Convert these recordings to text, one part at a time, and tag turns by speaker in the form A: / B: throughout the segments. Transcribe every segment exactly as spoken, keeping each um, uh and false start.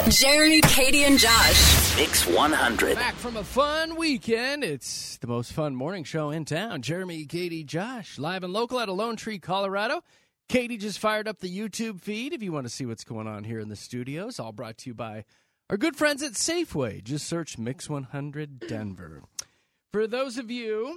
A: Jeremy, Katie, and Josh.
B: Mix one hundred.
C: Back from a fun weekend. It's the most fun morning show in town. Jeremy, Katie, Josh, live and local out of Lone Tree, Colorado. Katie just fired up the YouTube feed if you want to see what's going on here in the studios. All brought to you by our good friends at Safeway. Just search Mix one hundred Denver. For those of you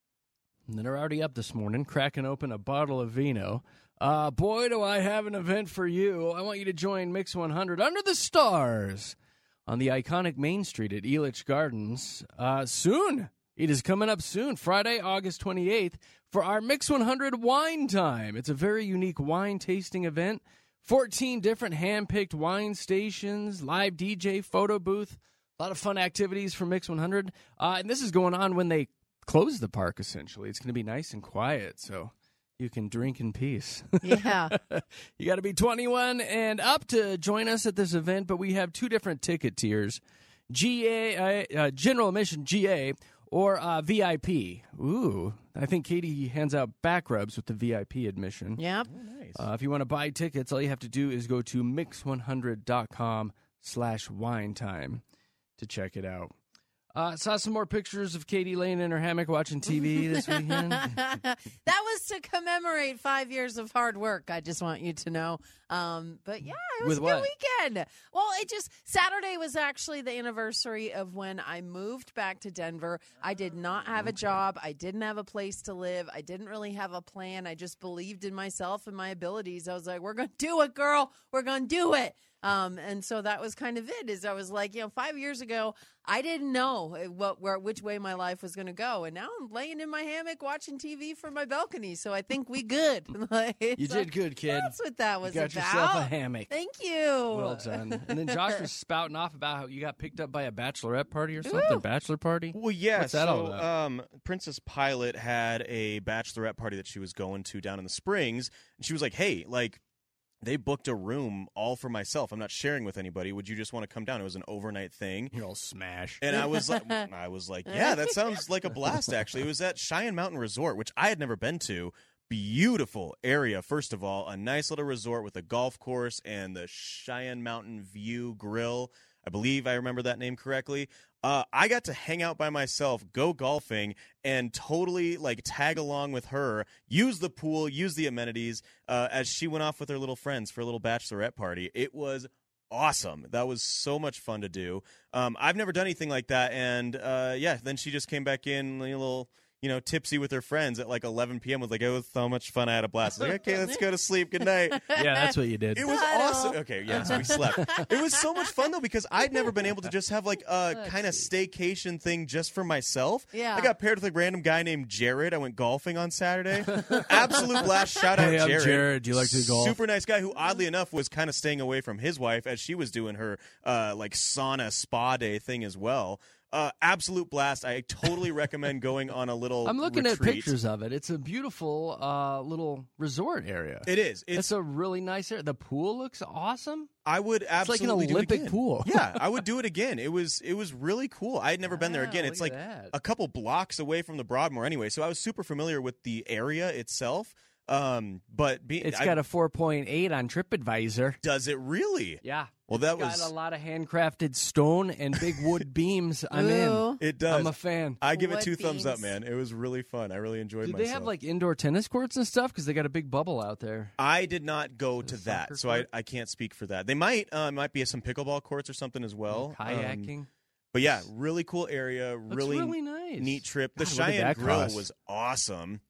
C: that are already up this morning, cracking open a bottle of vino, uh, boy, do I have an event for you. I want you to join Mix one hundred Under the Stars on the iconic Main Street at Elitch Gardens uh, soon. It is coming up soon, Friday, August twenty-eighth, for our Mix one hundred Wine Time. It's a very unique wine tasting event. fourteen different hand-picked wine stations, live D J, photo booth, a lot of fun activities for Mix one hundred. Uh, and this is going on when they close the park, essentially. It's going to be nice and quiet, so you can drink in peace.
D: Yeah.
C: You got to be twenty-one and up to join us at this event, but we have two different ticket tiers, G A, uh, uh, general admission G A, or uh, V I P. Ooh, I think Katie hands out back rubs with the V I P admission.
D: Yep.
C: Oh, nice. Uh, if you want to buy tickets, all you have to do is go to mix one hundred dot com slash wine time to check it out. Uh, saw some more pictures of Katie laying in her hammock watching T V this weekend.
D: That was to commemorate five years of hard work, I just want you to know. Um, but yeah, it was
C: With
D: a
C: what?
D: good weekend. Well, it just, Saturday was actually the anniversary of when I moved back to Denver. I did not have a job. I didn't have a place to live. I didn't really have a plan. I just believed in myself and my abilities. I was like, we're going to do it, girl. We're going to do it. Um, and so that was kind of it, is I was like, you know, five years ago, I didn't know what, where, which way my life was going to go. And now I'm laying in my hammock watching T V from my balcony. So I think we good. Like,
C: You
D: so
C: did good, kid.
D: That's what that was
C: You got
D: about.
C: yourself a hammock.
D: Thank you.
C: Well done. And then Josh was spouting off about how you got picked up by a bachelorette party or something.
D: Ooh.
C: Bachelor party?
E: Well, yeah.
C: What's that
E: so,
C: all about?
E: Um, Princess Pilot had a bachelorette party that she was going to down in the Springs, and she was like, "Hey, like, they booked a room all for myself. I'm not sharing with anybody. Would you just want to come down?" It was an overnight thing.
C: You're all smash.
E: And I was like, I was like, yeah, that sounds like a blast. Actually, it was at Cheyenne Mountain Resort, which I had never been to. Beautiful area, first of all, a nice little resort with a golf course and the Cheyenne Mountain View Grill. I believe I remember that name correctly. Uh, I got to hang out by myself, go golfing, and totally like tag along with her, use the pool, use the amenities uh, as she went off with her little friends for a little bachelorette party. It was awesome. That was so much fun to do. Um, I've never done anything like that, and uh, yeah, then she just came back in a little, you know, tipsy with her friends at like eleven p.m. was like, it was so much fun. I had a blast. I was like, okay, let's go to sleep. Good night.
C: Yeah, that's what you did.
E: It was
D: Cuddle.
E: awesome. Okay, yeah, so we slept. It was so much fun, though, because I'd never been able to just have like a kind of staycation thing just for myself.
D: Yeah.
E: I got paired with a random guy named Jared. I went golfing on Saturday. Absolute blast. Shout out
C: Hey, I'm
E: Jared.
C: Jared. Do you like to golf?
E: Super nice guy who, oddly enough, was kind of staying away from his wife as she was doing her uh, like sauna spa day thing as well. Uh, absolute blast. I totally recommend going on a little
C: I'm looking
E: retreat.
C: at pictures of it. It's a beautiful uh, little resort area.
E: It is.
C: It's,
E: It's.
C: a really nice area. The pool looks awesome.
E: I would
C: It's like
E: absolutely
C: an
E: do it
C: Olympic
E: again.
C: pool.
E: Yeah, I would do it again. It was it was really cool. I had never been there
C: Wow,
E: again.
C: look
E: It's
C: at
E: like
C: that.
E: a couple blocks away from the Broadmoor anyway, so I was super familiar with the area itself. Um, but be,
C: It's
E: I-
C: got a four point eight on TripAdvisor.
E: does it really?
C: Yeah.
E: Well, that
C: It's
E: was
C: got a lot of handcrafted stone and big wood beams. I'm in.
D: Ooh.
E: it does.
C: I'm a fan.
E: I give it
D: Wood
E: two thumbs up,
D: beams.
E: man. It was really fun. I really enjoyed
C: Do
E: myself.
C: they have like indoor tennis courts and stuff? Because they got a big bubble out there.
E: I did not go to
C: soccer
E: that, so I,
C: court?
E: I can't speak for that. They might uh, might be some pickleball courts or something as well. Um,
C: Kayaking.
E: but yeah, really cool area.
C: Looks
E: Really,
C: really nice.
E: neat trip. The
C: God, what did
E: Cheyenne
C: that
E: Grill
C: cost?
E: was awesome.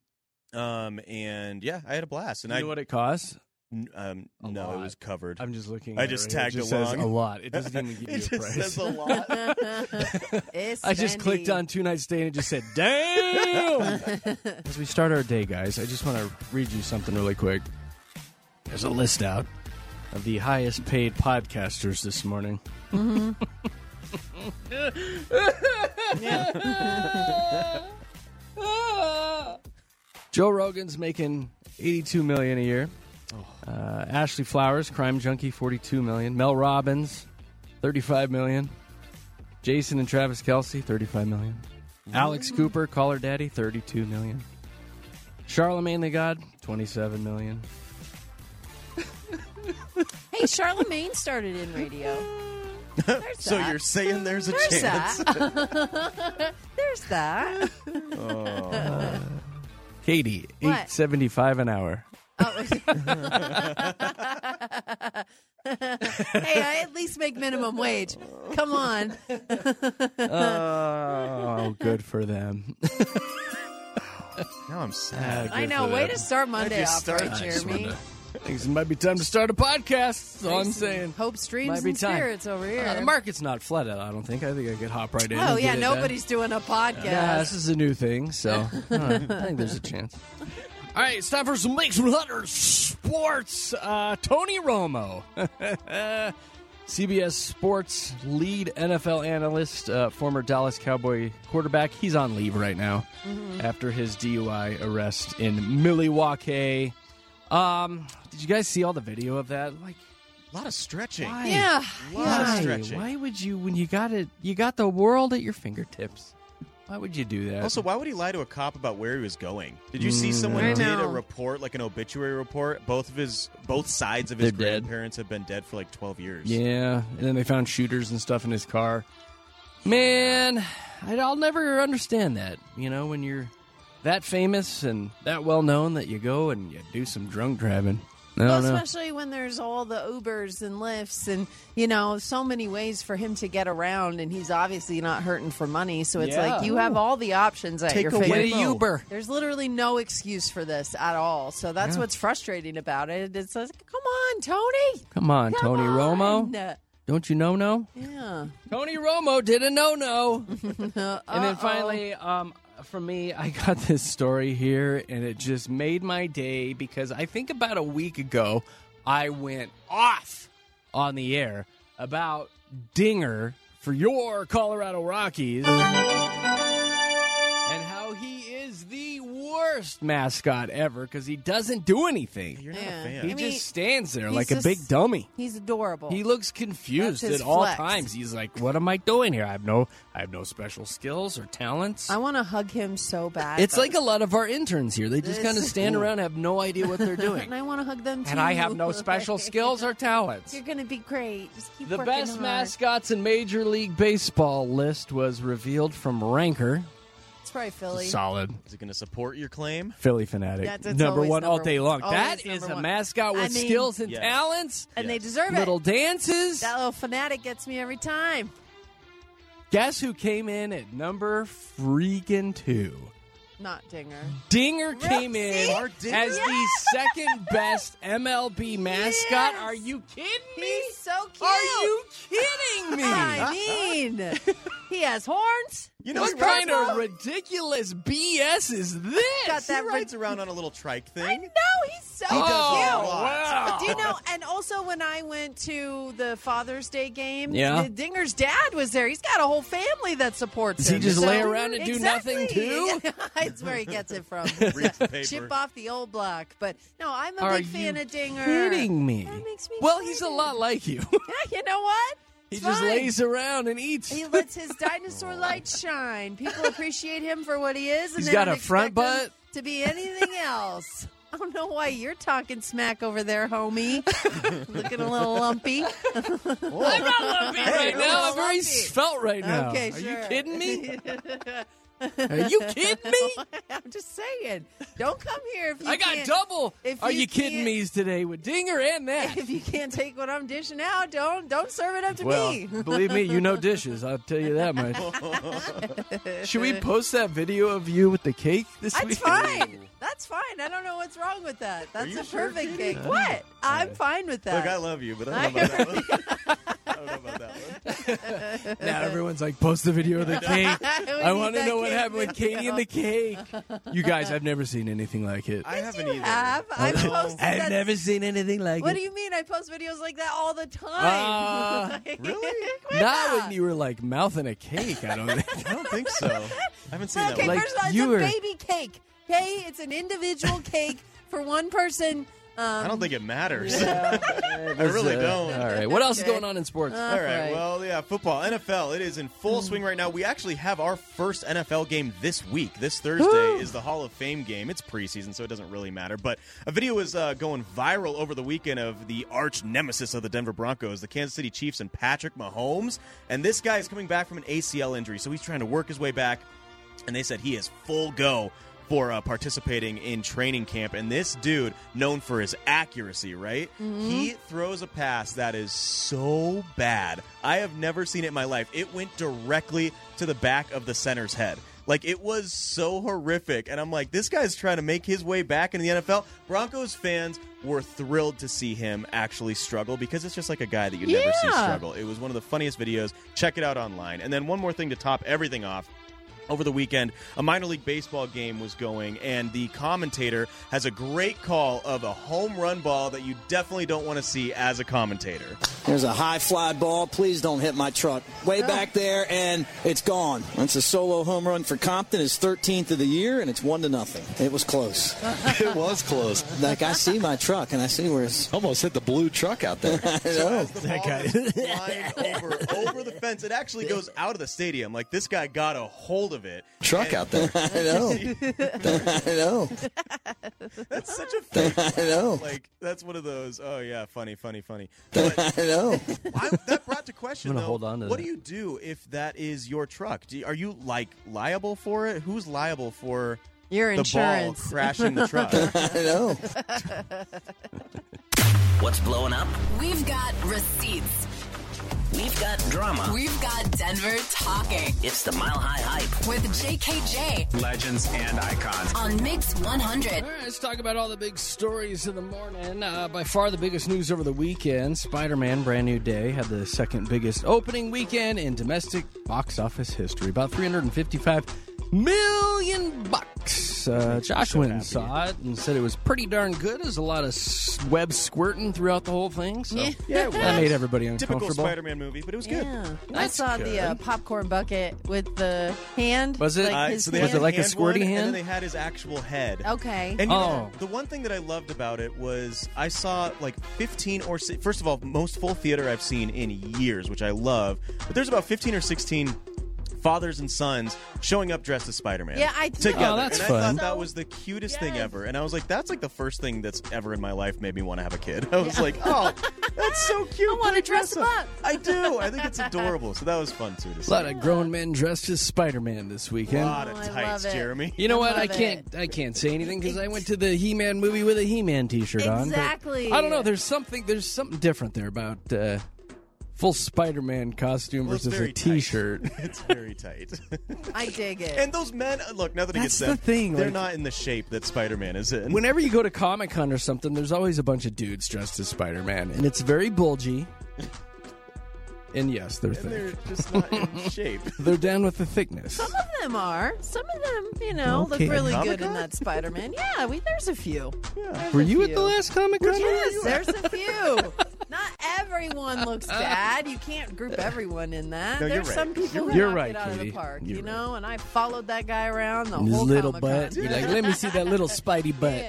E: Um, and yeah, I had a blast. And
C: You
E: I
C: know what it costs?
E: N- Um,
C: A
E: no,
C: lot.
E: it was covered.
C: I'm just looking.
E: I
C: at it
E: just
C: right here.
E: tagged
C: it just
E: along.
C: Says a lot. It doesn't even give you
E: it
C: a
E: just
C: price.
E: says a lot.
D: It's
C: I just
D: spendy.
C: clicked on two night stay and it just said, damn! As we start our day, guys, I just want to read you something really quick. There's a list out of the highest paid podcasters this morning.
D: Mm-hmm.
C: Joe Rogan's making eighty-two million dollars a year. Uh, Ashley Flowers, Crime Junkie, forty-two million dollars. Mel Robbins, thirty-five million dollars. Jason and Travis Kelce, thirty-five million dollars. Alex Cooper, Call Her Daddy, thirty-two million dollars. Charlemagne the God, twenty-seven million dollars.
D: Hey, Charlemagne started in radio. There's
E: So
D: that.
E: you're saying there's a
D: There's
E: chance?
D: that. There's that.
E: Oh.
C: Katie,
D: What?
C: eight seventy-five an hour.
D: Oh. Hey, I at least make minimum wage. Come on.
C: Oh, good for them.
E: Now I'm sad.
D: I know. Way to start Monday
E: just
D: off,
E: started.
D: right,
C: I just
D: Jeremy?
C: wanted to- Thinks it might be time to start a podcast. That's all I'm saying.
D: Hope, streams,
C: Might be
D: and
C: time.
D: spirits over here.
C: Uh, the market's not flooded, I don't think. I think I could hop right in.
D: Oh
C: and
D: yeah,
C: get it done.
D: nobody's doing a podcast.
C: Yeah, this is a new thing, so uh, I think there's a chance. All right, it's time for some Lakes one hundred Sports. Uh, Tony Romo, C B S Sports lead N F L analyst, uh, former Dallas Cowboy quarterback. He's on leave right now
D: Mm-hmm.
C: after his D U I arrest in Milwaukee. Um, did you guys see all the video of that? Like,
E: A lot of stretching.
C: why?
D: Yeah.
E: A lot
D: yeah.
E: of
C: Why?
E: stretching.
C: Why would you, when you got it, you got the world at your fingertips? Why would you do that?
E: Also, why would he lie to a cop about where he was going? Did you see someone
D: I
E: did
D: know.
E: a report, like an obituary report? Both of his, both sides of his
C: They're dead.
E: grandparents have been dead for like twelve years.
C: Yeah, and then they found shooters and stuff in his car. Man, I- I'll never understand that. You know, when you're that famous and that well known that you go and you do some drunk driving. I
D: Well,
C: don't know.
D: especially when there's all the Ubers and Lyfts and, you know, so many ways for him to get around, and he's obviously not hurting for money. So it's
C: Yeah.
D: like you have all the options at
E: Take
D: your
E: a
C: Get a
D: fingertips.
E: Waymo.
C: Uber.
D: There's literally no excuse for this at all. So that's
C: Yeah.
D: what's frustrating about it. It's like, come on, Tony.
C: Come on,
D: Come
C: Tony
D: on.
C: Romo. Don't you know no?
D: Yeah.
C: Tony Romo did a no no.
D: Uh,
C: And then finally, um, for me, I got this story here, and it just made my day because I think about a week ago, I went off on the air about Dinger for your Colorado Rockies and how he is the worst mascot ever because he doesn't do anything.
E: You're not
D: Yeah.
E: a fan.
C: He
D: I mean,
C: just stands there
D: he's
C: like a
D: just-
C: big dummy.
D: he's adorable.
C: He looks confused
D: That's his
C: at all
D: flex.
C: times. He's like, "What am I doing here? I have no, I have no special skills or talents."
D: I want to hug him so bad.
C: It's like a lot of our interns here. They just
D: This-
C: kind of stand around and have no idea what they're doing.
D: and I want to hug them too.
C: And I have no special skills or talents.
D: You're going to be great. Just keep
C: The
D: working
C: best
D: hard.
C: mascots in Major League Baseball list was revealed from Ranker.
D: It's probably Philly.
C: Solid.
E: Is it going to support your claim?
C: Philly fanatic.
D: That's- it's
C: number
D: always
C: one all
D: number
C: day
D: one.
C: long.
D: Always
C: That is
D: number
C: a
D: one.
C: mascot with
D: I mean-
C: skills and
E: Yes.
C: talents.
D: And they
E: Yes.
D: deserve
C: Little
D: it.
C: dances.
D: That little fanatic gets me every time.
C: Guess who came in at number freaking two?
D: Not Dinger.
C: Dinger came
D: See?
C: in
E: Our Dinger?
C: as the second best M L B mascot.
D: Yes.
C: Are you kidding me?
D: He's so cute.
C: Are you kidding me?
D: I mean, he has horns.
E: You know,
C: What
E: he
C: kind
E: rides,
C: of ridiculous B S is this?
D: Got
E: he
D: that
E: rides around on a little trike thing.
D: I know he's so
E: He does
C: Oh,
E: a
D: cute.
E: lot.
C: wow.
D: Do you know? And also, when I went to the Father's Day game,
C: Yeah.
D: the Dinger's dad was there. He's got a whole family that supports
C: Does he
D: him.
C: just
D: So-
C: lay around and do
D: Exactly.
C: nothing, too?
D: That's where he gets it from.
E: Reads the paper.
D: Chip off the old block. But no, I'm a
C: Are
D: big fan
C: you
D: of Dinger.
C: kidding me?
D: That makes me
C: Well, he's a
D: excited.
C: lot like you.
D: You know what?
C: he
D: It's
C: just
D: fine.
C: lays around and eats.
D: He lets his dinosaur light shine. People appreciate him for what he is. And
C: He's
D: they
C: got
D: don't
C: a front
D: expect him
C: butt.
D: to be anything else. I don't know why you're talking smack over there, homie. Looking a little lumpy.
C: I'm not lumpy right
D: you're
C: now.
D: a
C: I'm very
D: lumpy.
C: svelte right now.
D: Okay,
C: Are
D: sure.
C: you kidding me? Are you kidding me?
D: I'm just saying. Don't come here if you
C: I got
D: can't,
C: double.
D: if
C: Are
D: you
C: you kidding
D: can't-
C: me today with Dinger and that?
D: If you can't take what I'm dishing out, don't don't serve it up to
C: Well,
D: me.
C: believe me, you know dishes. I'll tell you that much. Should we post that video of you with the cake this
D: That's
C: week?
D: fine. That's fine. I don't know what's wrong with that. That's
E: you
D: a
E: sure,
D: perfect
E: Katie?
D: cake. What? I'm fine with that.
E: Look, I love you, but I don't know about that one. I don't know about that one.
C: Now everyone's like, post the video of the cake.
D: We
C: I
D: need
C: want to
D: that
C: know what
D: cake
C: happened with Katie and the cake. You guys, I've never seen anything like it.
E: I haven't
D: you
E: either.
D: have. I've
E: No.
D: posted
C: I've
D: that.
C: never seen anything like
D: What
C: it.
D: do you mean? I post videos like that all the time.
C: Uh,
E: really?
C: Not when you were like mouthing a cake. I don't think.
E: I don't think so. I haven't seen
D: Okay,
E: that
C: Like,
E: one.
D: first of all, it's
C: you
D: a
C: were-
D: baby cake. Okay, it's an individual cake for one person
E: I don't think it matters.
C: I
E: really don't.
C: All right. What else
D: Okay.
C: is going on in sports?
D: Uh,
E: All right.
D: Right.
E: Well, yeah, football, N F L. It is in full swing right now. We actually have our first N F L game this week. This Thursday is the Hall of Fame game. It's preseason, so it doesn't really matter. But a video was uh, going viral over the weekend of the arch nemesis of the Denver Broncos, the Kansas City Chiefs, and Patrick Mahomes. And this guy is coming back from an A C L injury, so he's trying to work his way back. And they said he is full go for uh, participating in training camp. And this dude, known for his accuracy, right? Mm-hmm. He throws a pass that is so bad. I have never seen it in my life. It went directly to the back of the center's head. Like, it was so horrific. And I'm like, this guy's trying to make his way back in the N F L. Broncos fans were thrilled to see him actually struggle because it's just like a guy that you never see
D: Yeah.
E: struggle. It was one of the funniest videos. Check it out online. And then one more thing to top everything off. Over the weekend, a minor league baseball game was going, and the commentator has a great call of a home run ball that you definitely don't want to see as a commentator.
B: There's a high fly ball. Please don't hit my truck. Way back there, and it's gone. That's a solo home run for Compton. His thirteenth of the year, and it's one to nothing. It was close.
F: It was close.
B: Like, I see my truck, and I see where it's...
F: Almost hit the blue truck out there.
B: I
E: So
B: know.
E: as the ball is flying over, over the fence, it actually goes out of the stadium. Like, this guy got a hold of it.
F: Truck out there.
B: I know. I know.
E: That's such a fake.
B: I know.
E: Like, that's one of those, oh, yeah, funny, funny, funny.
B: I know.
E: I, that brought to question,
C: I'm gonna
E: though,
C: hold on to
E: what
C: that.
E: do you do if that is your truck? Do you, are you, like, liable for it? Who's liable for
D: Your
E: the
D: insurance.
E: ball crashing the truck?
B: I know.
G: What's blowing up?
A: We've got receipts.
G: We've got drama.
A: We've got Denver talking
G: It's the Mile High Hype.
A: with J K J
H: Legends and icons.
A: on Mix one hundred.
C: All right, let's talk about all the big stories of the morning. Uh, by far the biggest news over the weekend, Spider-Man Brand New Day had the second biggest opening weekend in domestic box office history. About three hundred fifty-five million bucks. Uh, Josh went and saw it and said it was pretty darn good. There's a lot of s- web squirting throughout the whole thing. So
D: Yeah.
E: Yeah, it
C: that
E: was.
C: made everybody
E: Typical
C: uncomfortable.
E: Spider-Man movie, but it was good.
D: Yeah. I
C: That's
D: saw the uh,
C: good.
D: popcorn bucket with the hand.
C: Was it?
D: Like
E: Uh,
D: his
E: so they
C: Was
E: had
C: it
E: the
C: like a
E: hand
C: squirty
E: one,
C: hand?
E: And then they had his actual head.
D: Okay.
E: And you
C: Oh.
E: know, the one thing that I loved about it was I saw like fifteen or si- first of all, most full theater I've seen in years, which I love. But there's about fifteen or sixteen fathers and sons showing up dressed as Spider-Man.
D: Yeah, I-
E: together.
C: Oh, that's
E: and I
C: fun.
E: thought that
D: So-
E: was the cutest thing
D: Yes.
E: ever. And I was like, that's like the first thing that's ever in my life made me want to have a kid. I was like, oh, that's so cute.
D: I wanna
E: Put a
D: dress him up.
E: I do. I think it's adorable. So that was fun too to
C: A
E: see.
C: lot of grown men dressed as Spider-Man this
E: A
C: weekend.
E: lot of
D: Oh, I
E: tights,
D: love it.
E: Jeremy.
C: You know
D: I
C: what? I
D: love
C: can't. I can't say anything because I went to the He-Man movie with a He-Man T-shirt on. but
D: Exactly.
C: I don't know. There's something. There's something different there about uh, full Spider-Man costume
E: Well, it's
C: versus a
E: very tight.
C: T-shirt.
E: It's very tight.
D: I dig it.
E: And those men, look, nothing
C: That's
E: against
C: the
E: them.
C: thing,
E: They're
C: like-
E: not in the shape that Spider-Man is in.
C: Whenever you go to Comic Con or something, there's always a bunch of dudes dressed as Spider-Man, and it's very bulgy. And yes, they're
E: and
C: thick.
E: they're just not in shape.
C: They're down with the thickness.
D: Some of them are. Some of them, you know,
C: Okay.
D: look really good
E: Comic-Con?
D: in that Spider-Man. Yeah, we, there's a few. There's
C: Were
D: a
C: you at
D: few.
C: the last Comic Con?
D: Yes, there's a few. Not everyone looks bad. You can't group everyone in that.
E: No, you're
D: There's
E: right.
D: some people
C: You're
D: who
C: right.
D: knock
C: You're
D: it out of
C: right,
D: the park,
C: Katie.
D: you
C: You're
D: know. And I followed that guy around the
C: His
D: whole
C: little
D: Comic-Con.
C: butt. You're like, let me see that little Spidey butt.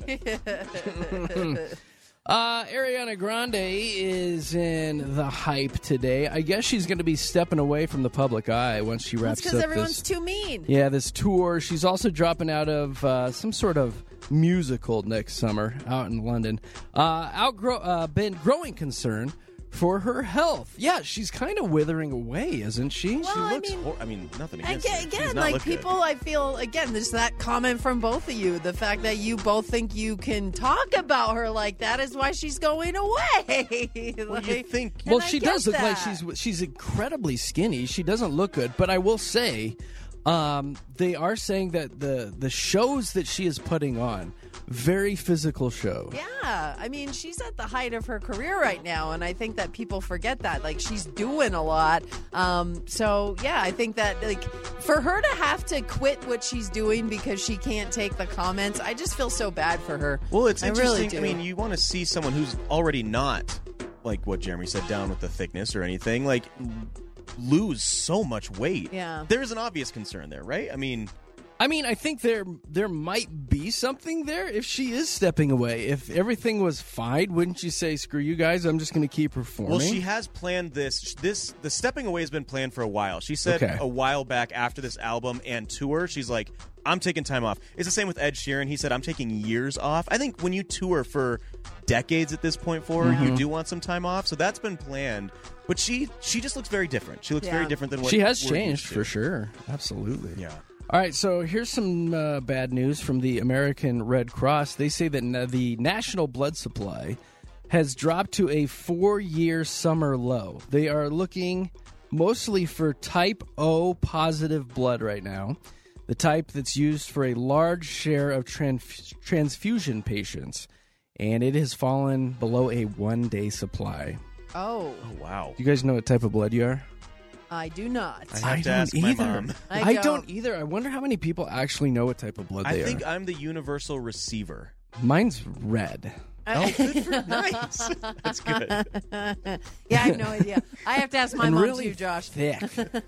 D: Yeah.
C: Uh, Ariana Grande is in the hype today. I guess she's going to be stepping away from the public eye once she
D: That's
C: wraps
D: because
C: up
D: everyone's
C: this.
D: too mean.
C: Yeah, this tour. She's also dropping out of uh, some sort of musical next summer out in London. Uh, outgrow uh, been growing concern for her health. Yeah, she's kind of withering away, isn't she?
D: Well,
E: She
D: I
E: looks
D: mean-
E: hor- I mean, nothing against
D: Again,
E: her. She
D: again
E: does not
D: like
E: look good.
D: people, I feel, again, there's that comment from both of you. The fact that you both think you can talk about her like that is why she's going away.
E: Well,
D: Like,
E: you think...
D: and
C: Well,
D: I
C: she
D: get
C: does look like
D: that.
C: she's she's incredibly skinny. She doesn't look good, but I will say, um, they are saying that the the shows that she is putting on, very physical show.
D: Yeah, I mean, she's at the height of her career right now, and I think that people forget that. Like, she's doing a lot. Um, so, yeah, I think that, like, for her to have to quit what she's doing because she can't take the comments, I just feel so bad for her.
E: Well, it's
D: I really
E: interesting.
D: do.
E: I mean, you want to see someone who's already not, like what Jeremy said, down with the thickness or anything, like, lose so much weight.
D: Yeah.
E: There's an obvious concern there, right? I mean...
C: I mean, I think there there might be something there if she is stepping away. If everything was fine, wouldn't you say, screw you guys, I'm just going to keep performing?
E: Well, she has planned this. This the stepping away has been planned for a while. She said
C: Okay.
E: a while back after this album and tour, she's like, I'm taking time off. It's the same with Ed Sheeran. He said, I'm taking years off. I think when you tour for decades at this point for her,
C: Mm-hmm.
E: you do want some time off. So that's been planned. But she she just looks very different. She looks
D: Yeah.
E: very different than what
C: She has
E: we're used
C: changed
E: to.
C: for sure. Absolutely.
E: Yeah.
C: All right, so here's some uh, bad news from the American Red Cross. They say that na- the national blood supply has dropped to a four-year summer low. They are looking mostly for type O positive blood right now, the type that's used for a large share of trans- transfusion patients, and it has fallen below a one-day supply.
D: Oh,
E: Oh, wow.
C: Do you guys know what type of blood you are?
D: I do not.
E: I have to
C: don't
E: ask my
C: either.
E: mom.
D: I
C: I
D: don't.
C: don't either. I wonder how many people actually know what type of blood
E: I
C: they
E: think
C: are.
E: I'm the universal receiver.
C: Mine's red.
E: Oh, good for nice. That's good.
D: Yeah, I have no idea. I have to ask my
C: and
D: mom
C: really
D: too, Josh.
C: thick.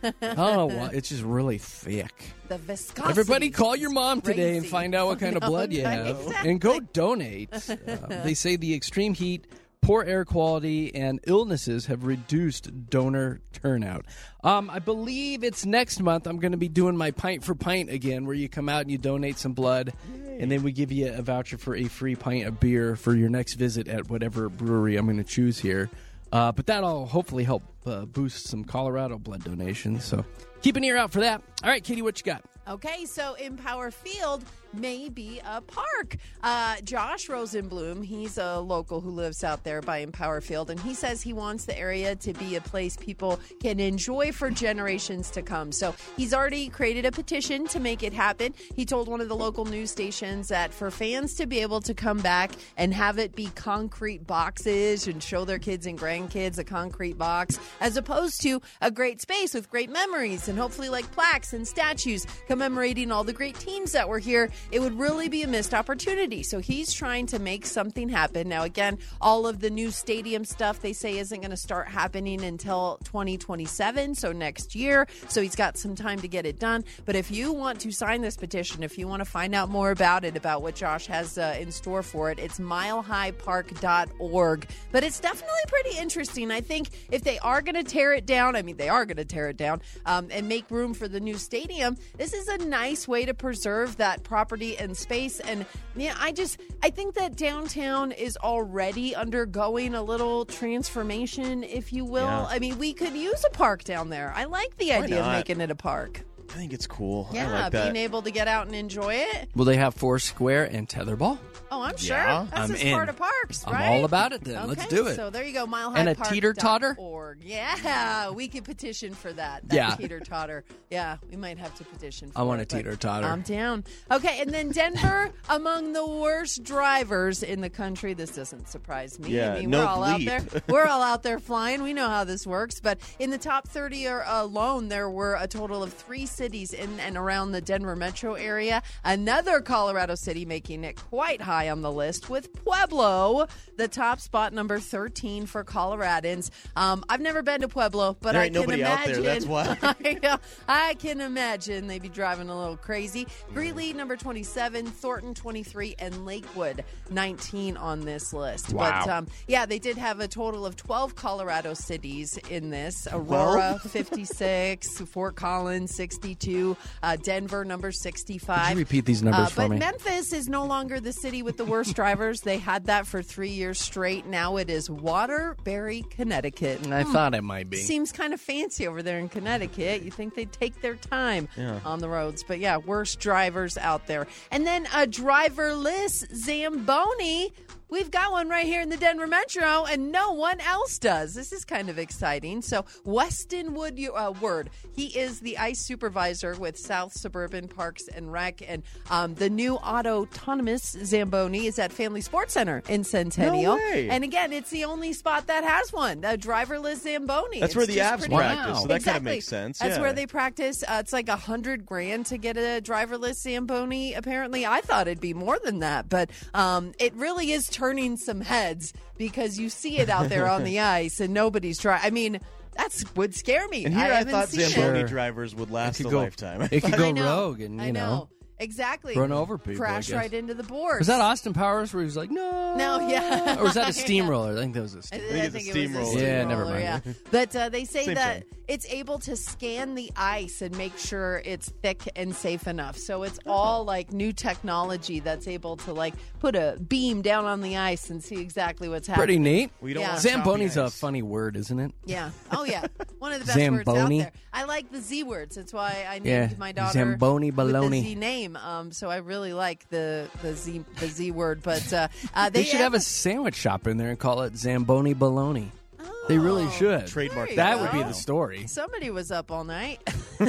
C: Oh, well, it's just really thick.
D: The viscosity.
C: Everybody call your mom today and
D: Crazy.
C: find out what kind of
D: No,
C: blood you
D: no,
C: have.
D: exactly.
C: And go donate. Uh, they say the extreme heat, poor air quality, and illnesses have reduced donor turnout. Um, I believe it's next month I'm going to be doing my Pint for Pint again, where you come out and you donate some blood, and then we give you a voucher for a free pint of beer for your next visit at whatever brewery I'm going to choose here. Uh, but that'll hopefully help uh, boost some Colorado blood donations. So keep an ear out for that. All right, Katie, what you got?
D: Okay, so Empower Field may be a park. Uh, Josh Rosenblum, he's a local who lives out there by Empower Field, and he says he wants the area to be a place people can enjoy for generations to come. So he's already created a petition to make it happen. He told one of the local news stations that for fans to be able to come back and have it be concrete boxes and show their kids and grandkids a concrete box, as opposed to a great space with great memories and hopefully like plaques and statues commemorating all the great teams that were here, it would really be a missed opportunity. So he's trying to make something happen. Now, again, all of the new stadium stuff they say isn't going to start happening until twenty twenty-seven, so next year. So he's got some time to get it done. But if you want to sign this petition, if you want to find out more about it, about what Josh has uh, in store for it, it's mile high park dot org. But it's definitely pretty interesting. I think if they are going to tear it down, I mean, they are going to tear it down um, and make room for the new stadium, this is a nice way to preserve that property and space. And yeah, I just I think that downtown is already undergoing a little transformation, if you will.
E: Yeah.
D: I mean, we could use a park down there. I like the idea of
E: not?
D: making it a park.
E: I think it's cool.
D: Yeah,
E: I like that.
D: being able to get out and enjoy it.
C: Will they have Foursquare and tetherball?
D: Oh, I'm sure.
E: Yeah.
D: That's
C: I'm
D: just
C: in.
D: part of parks,
C: I'm
D: right?
C: all about it then. Let's
D: Okay,
C: do it.
D: So there you go, mile high
C: And a
D: park
C: teeter-totter?
D: dot org. Yeah, we could petition for that. that
C: Yeah.
D: teeter-totter. Yeah, we might have to petition for
C: I want
D: it,
C: a
D: but
C: teeter-totter.
D: I'm down. Okay, and then Denver, among the worst drivers in the country. This doesn't surprise me.
E: Yeah,
D: I mean,
E: no
D: we're all out
E: bleep.
D: there. We're all out there flying. We know how this works. But in the top thirty alone, there were a total of three cities in and around the Denver metro area. Another Colorado city making it quite high on the list with Pueblo, the top spot, number thirteen for Coloradans. Um, I've never been to Pueblo, but
E: There
D: I
E: ain't
D: can
E: nobody out
D: imagine.
E: there, that's why.
D: I, know, I can imagine they'd be driving a little crazy. Greeley, number twenty-seven, Thornton, twenty-three, and Lakewood, nineteen on this list.
C: Wow.
D: But um, yeah, they did have a total of twelve Colorado cities in this. Aurora, fifty-six, Fort Collins, sixty-two, uh, Denver, number sixty-five.
C: Could you repeat these numbers
D: Uh,
C: for
D: but
C: me?
D: Memphis is no longer the city with the worst drivers. They had that for three years straight. Now it is Waterbury, Connecticut.
C: I thought it might be.
D: Seems kind of fancy over there in Connecticut. You think they'd take their time on the roads. But yeah, worst drivers out there. And then a driverless Zamboni. We've got one right here in the Denver Metro, and no one else does. This is kind of exciting. So Weston Wood, uh, Word, he is the ICE supervisor with South Suburban Parks and Rec, and um, the new autonomous Zamboni is at Family Sports Center in Centennial.
E: No way.
D: And again, it's the only spot that has one, a driverless Zamboni.
E: That's
D: It's
E: where the
D: just
E: abs
D: pretty-
E: practice, so that kind of
D: Exactly.
E: makes sense.
D: That's
E: yeah.
D: where they practice. Uh, it's like a hundred grand to get a driverless Zamboni. Apparently, I thought it'd be more than that, but um, it really is turning some heads because you see it out there on the ice and nobody's trying. I mean, that's would scare me.
E: And here I,
D: haven't
E: thought
D: seen it.
E: Zamboni
C: Sure.
E: drivers would last
C: It
E: a
C: could go-
E: lifetime.
C: It could
D: I
C: go
D: know.
C: rogue, and
D: I
C: you know.
D: exactly.
C: Run over people.
D: Crash
C: I guess.
D: right into the board.
C: Was that Austin Powers where he was like, no?
D: No, yeah.
C: Or was that a
D: Yeah.
C: steamroller? I think that was a
D: I,
C: steamroller.
D: I
E: it's a
D: think it was a
E: steamroller.
C: Yeah, never
D: steamroller,
C: mind.
D: Yeah. But uh, they say
E: Same
D: that
E: thing.
D: it's able to scan the ice and make sure it's thick and safe enough. So it's all like new technology that's able to like put a beam down on the ice and see exactly what's happening.
C: Pretty neat.
E: We don't
D: Yeah.
E: want
C: Zamboni's
E: choppy
C: a
E: ice.
C: funny word, isn't it?
D: Yeah. Oh, yeah. One of the best words out
C: Zamboni.
D: there. I like the Z words. That's why I named
C: Yeah.
D: my daughter
C: Zamboni
D: with the
C: baloney.
D: Z name. Um, so I really like the the Z the Z word. But uh, uh, they
C: They should have a sandwich shop in there and call it Zamboni Baloney. They really
D: Oh,
C: should.
E: Trademark
D: There you
C: That
D: go.
C: would be the story.
D: Somebody was up all night.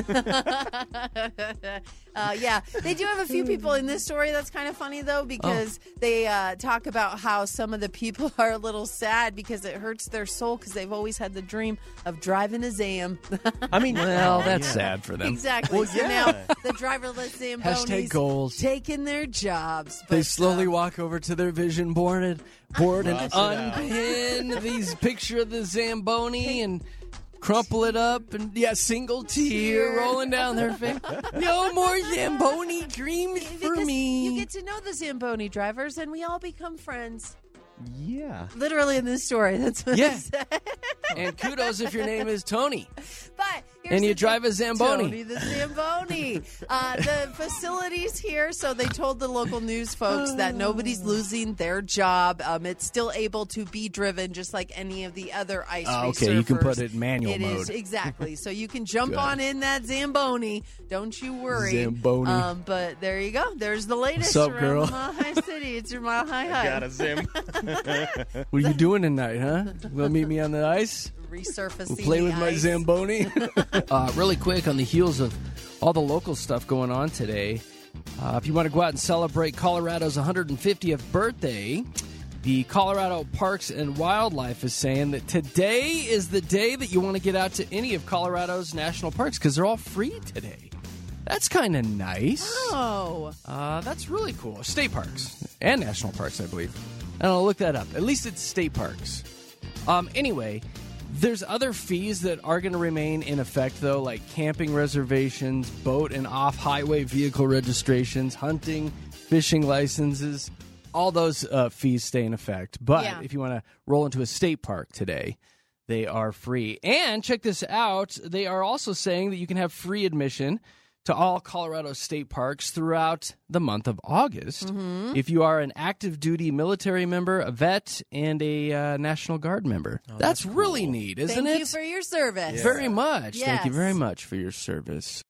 D: uh, yeah, they do have a few people in this story that's kind of funny, though, because
C: Oh.
D: they uh, talk about how some of the people are a little sad because it hurts their soul because they've always had the dream of driving a Zam.
E: I mean,
C: Well, that's
E: yeah.
C: sad for them.
D: Exactly.
E: Well,
D: so
E: yeah.
D: now the driverless Zambonis
C: Hashtag goals.
D: taking their jobs.
C: They
D: But,
C: slowly
D: uh,
C: walk over to their vision board and board and
E: Cross it out.
C: unpin these picture of the Zamboni and crumple it up and yeah, single tear rolling down their face. No more Zamboni dreams for
D: because
C: me.
D: you get to know the Zamboni drivers, and we all become friends.
E: Yeah.
D: Literally in this story. That's what
C: Yeah.
D: it said.
C: And kudos if your name is Tony.
D: But here's
C: And you
D: the
C: drive
D: thing.
C: a Zamboni.
D: Tony the Zamboni. uh, the facility's here, so they told the local news folks that nobody's losing their job. Um, it's still able to be driven just like any of the other ice
C: Oh,
D: race
C: okay, you can
D: surfers.
C: put it in manual
D: It
C: mode.
D: is, exactly. So you can jump
C: Good.
D: on in that Zamboni. Don't you worry.
C: Zamboni.
D: Um, but there you go. There's the latest
C: What's up,
D: around
C: girl?
D: the Mile High City. It's your Mile High High.
E: Got a Zim.
C: What are you doing tonight, huh? Will meet me on the ice?
D: Resurfacing
C: We'll play
D: the
C: with my
D: ice.
C: Zamboni. uh, really quick, on the heels of all the local stuff going on today, uh, if you want to go out and celebrate Colorado's one hundred fiftieth birthday, the Colorado Parks and Wildlife is saying that today is the day that you want to get out to any of Colorado's national parks because they're all free today. That's kind of nice.
D: Oh.
C: Uh, that's really cool. State parks and national parks, I believe. I don't know, look that up. At least it's state parks. Um, anyway, there's other fees that are going to remain in effect, though, like camping reservations, boat and off-highway vehicle registrations, hunting, fishing licenses. All those uh, fees stay in effect. But
D: Yeah.
C: if you want to roll into a state park today, they are free. And check this out. They are also saying that you can have free admission to all Colorado state parks throughout the month of August
D: Mm-hmm.
C: if you are an active duty military member, a vet, and a uh, National Guard member. that's really neat, isn't
D: Thank
C: it?
D: you for your service.
C: Very much. Thank you
D: Yes.
C: very much for your service.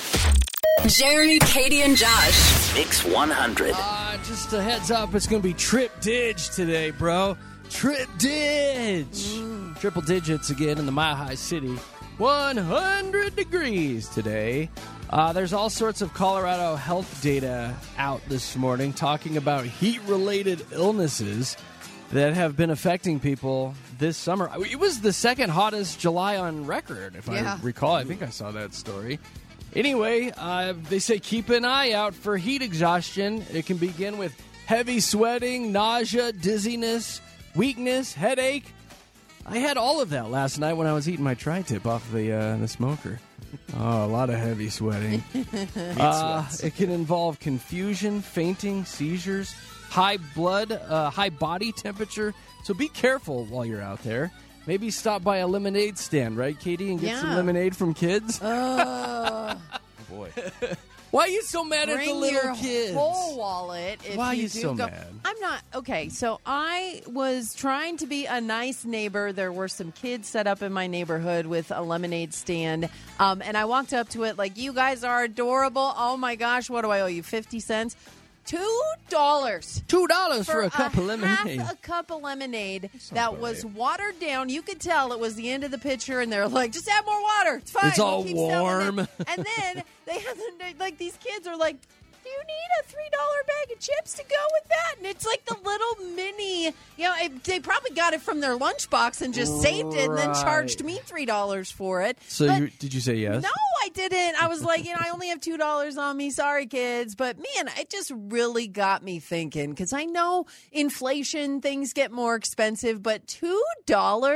A: Jeremy, Katie, and Josh.
G: Mix one hundred.
C: Uh, just a heads up, it's going to be Trip Dig today, bro. Trip Dig. Triple digits again in the Mile High City. one hundred degrees today. Uh, there's all sorts of Colorado health data out this morning talking about heat-related illnesses that have been affecting people this summer. It was the second hottest July on record, if
D: Yeah.
C: I recall. I think I saw that story. Anyway, uh, they say keep an eye out for heat exhaustion. It can begin with heavy sweating, nausea, dizziness, weakness, headache. I had all of that last night when I was eating my tri-tip off the uh, the smoker. Oh, a lot of heavy sweating. uh, it can involve confusion, fainting, seizures, high blood, uh, high body temperature. So be careful while you're out there. Maybe stop by a lemonade stand, right, Katie, and get some
D: Yeah.
C: lemonade from kids.
D: Uh,
E: Oh, boy.
C: Why are you so mad at
D: bring
C: the little
D: your
C: kids?
D: whole wallet. If
C: Why are
D: you
C: you
D: do
C: so
D: go-
C: mad?
D: I'm not okay. So I was trying to be a nice neighbor. There were some kids set up in my neighborhood with a lemonade stand, um, and I walked up to it like, "You guys are adorable. Oh my gosh, what do I owe you? Fifty cents." Two dollars.
C: Two dollars for,
D: For
C: a cup of lemonade.
D: half a cup of lemonade
E: not
D: that
E: bad.
D: was watered down. You could tell it was the end of the pitcher, and they're like, "Just add more water. It's fine.
C: It's
D: We'll
C: all
D: keep selling
C: warm."
D: it." And then they had the, like these kids are like, "Do you need a three dollar bag of chips to go with that?" And it's like the little mini. You know, it, they probably got it from their lunchbox and just saved it, and then charged
C: Right.
D: me three dollars for it.
C: So
D: But-
C: you, did you say yes?
D: no, I didn't. I was like, you know, I only have two dollars on me. Sorry, kids. But man, it just really got me thinking because I know inflation, things get more expensive, but two dollars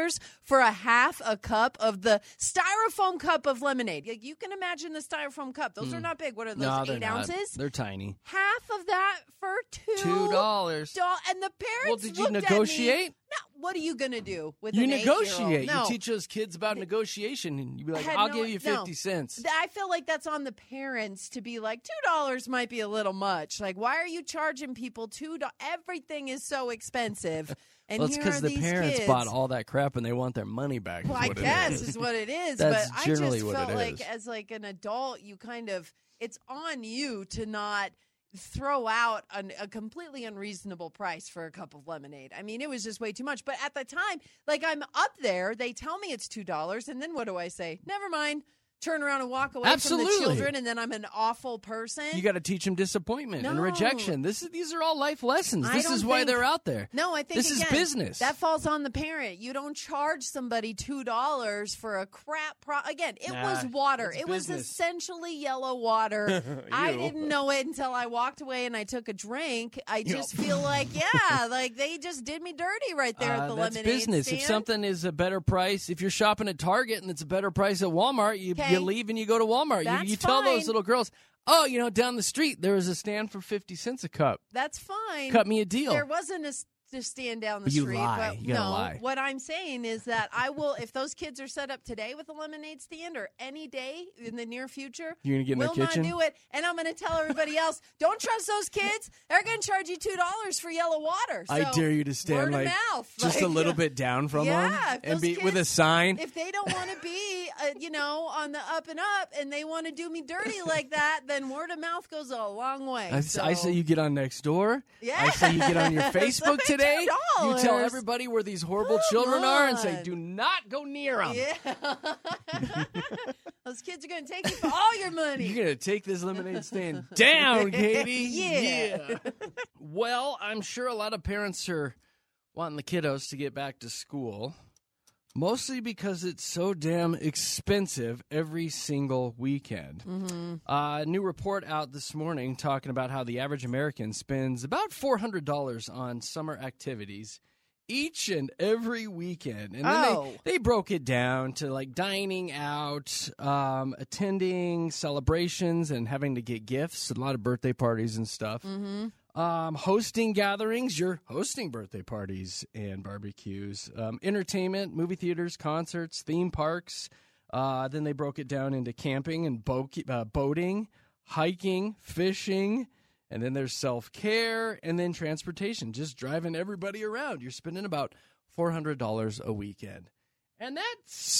D: for a half a cup of the styrofoam cup of lemonade. Like, you can imagine the styrofoam cup. Those mm. are not big. What are those,
C: no,
D: eight
C: they're
D: ounces?
C: Not. They're tiny.
D: Half of that for two
C: Two dollars.
D: Do- and the parents
C: Well, did you
D: looked
C: negotiate?
D: At me. No, what are you going to do with
C: you
D: an
C: negotiate.
D: No.
C: You teach those kids about negotiation, and you be like,
D: Had
C: I'll
D: no-
C: give you fifty
D: no.
C: cents.
D: I feel like that's on the parents to be like, two dollars might be a little much. Like, why are you charging people two dollars? Everything is so expensive. And
C: well, it's
D: because
C: the parents
D: kids,
C: bought all that crap and they want their money back.
D: Well,
C: is
D: I
C: what
D: guess
C: it is.
D: is what it is.
C: That's
D: but I
C: generally
D: just
C: what
D: felt
C: it
D: like
C: is.
D: as like an adult, you kind of, it's on you to not throw out an, a completely unreasonable price for a cup of lemonade. I mean, it was just way too much. But at the time, like, I'm up there, they tell me it's two dollars, and then what do I say? Never mind. Turn around and walk away
C: Absolutely.
D: from the children, and then I'm an awful person.
C: You got to teach them disappointment and
D: No.
C: rejection. This is These are all life lessons.
D: I
C: This
D: don't
C: is why
D: think-
C: they're out there.
D: No, I think
C: This is
D: again,
C: business.
D: That falls on the parent. You don't charge somebody two dollars for a crap pro. Again, it
C: Nah,
D: was water.
C: it's
D: It was
C: business.
D: essentially yellow water. I
E: Ew.
D: didn't know it until I walked away and I took a drink. I just feel like, yeah, like they just did me dirty right there
C: Uh,
D: at the
C: that's
D: lemonade
C: business.
D: stand.
C: If something is a better price, if you're shopping at Target and it's a better price at Walmart, you,
D: Okay.
C: you leave and you go to Walmart. You,
D: That's
C: you tell those
D: fine.
C: little girls, oh, you know, down the street there was a stand for fifty cents a cup.
D: That's fine.
C: Cut me a deal.
D: There wasn't a s- to stand down the
C: You
D: street.
C: lie.
D: But
C: You gotta
D: no,
C: lie.
D: what I'm saying is that I will, if those kids are set up today with a lemonade stand or any day in the near future,
C: You're gonna get in their
D: will
C: kitchen?
D: not do it. And I'm going to tell everybody else, don't trust those kids. They're going to charge you two dollars for yellow water.
C: I
D: So,
C: dare you to stand
D: word of
C: like
D: mouth.
C: just
D: Like,
C: a little bit down from
D: yeah,
C: them
D: if
C: and
D: those
C: be with a
D: kids-
C: sign.
D: If they don't want to be, uh, you know, on the up and up, and they want to do me dirty like that, then word of mouth goes a long way.
C: I,
D: so,
C: I say you get on Nextdoor.
D: Yeah.
C: I say you get on your Facebook
D: Spend
C: today. You
D: two
C: tell
D: dollars.
C: everybody where these horrible
D: Come
C: children are and say,
D: on.
C: do not go near them.
D: Yeah. Those kids are going to take you for all your money.
C: You're going to take this lemonade stand down, Katie.
D: Yeah.
C: Yeah. Well, I'm sure a lot of parents are wanting the kiddos to get back to school, mostly because it's so damn expensive every single weekend.
D: Mm-hmm.
C: Uh, a new report out this morning talking about how the average American spends about four hundred dollars on summer activities each and every weekend. And then
D: Oh.
C: they, they broke it down to like dining out, um, attending celebrations and having to get gifts, a lot of birthday parties and stuff.
D: Mm-hmm.
C: Um, hosting gatherings, you're hosting birthday parties and barbecues, um, entertainment, movie theaters, concerts, theme parks. Uh, then they broke it down into camping and bo- uh, boating, hiking, fishing, and then there's self-care, and then transportation, just driving everybody around. You're spending about four hundred dollars a weekend. And that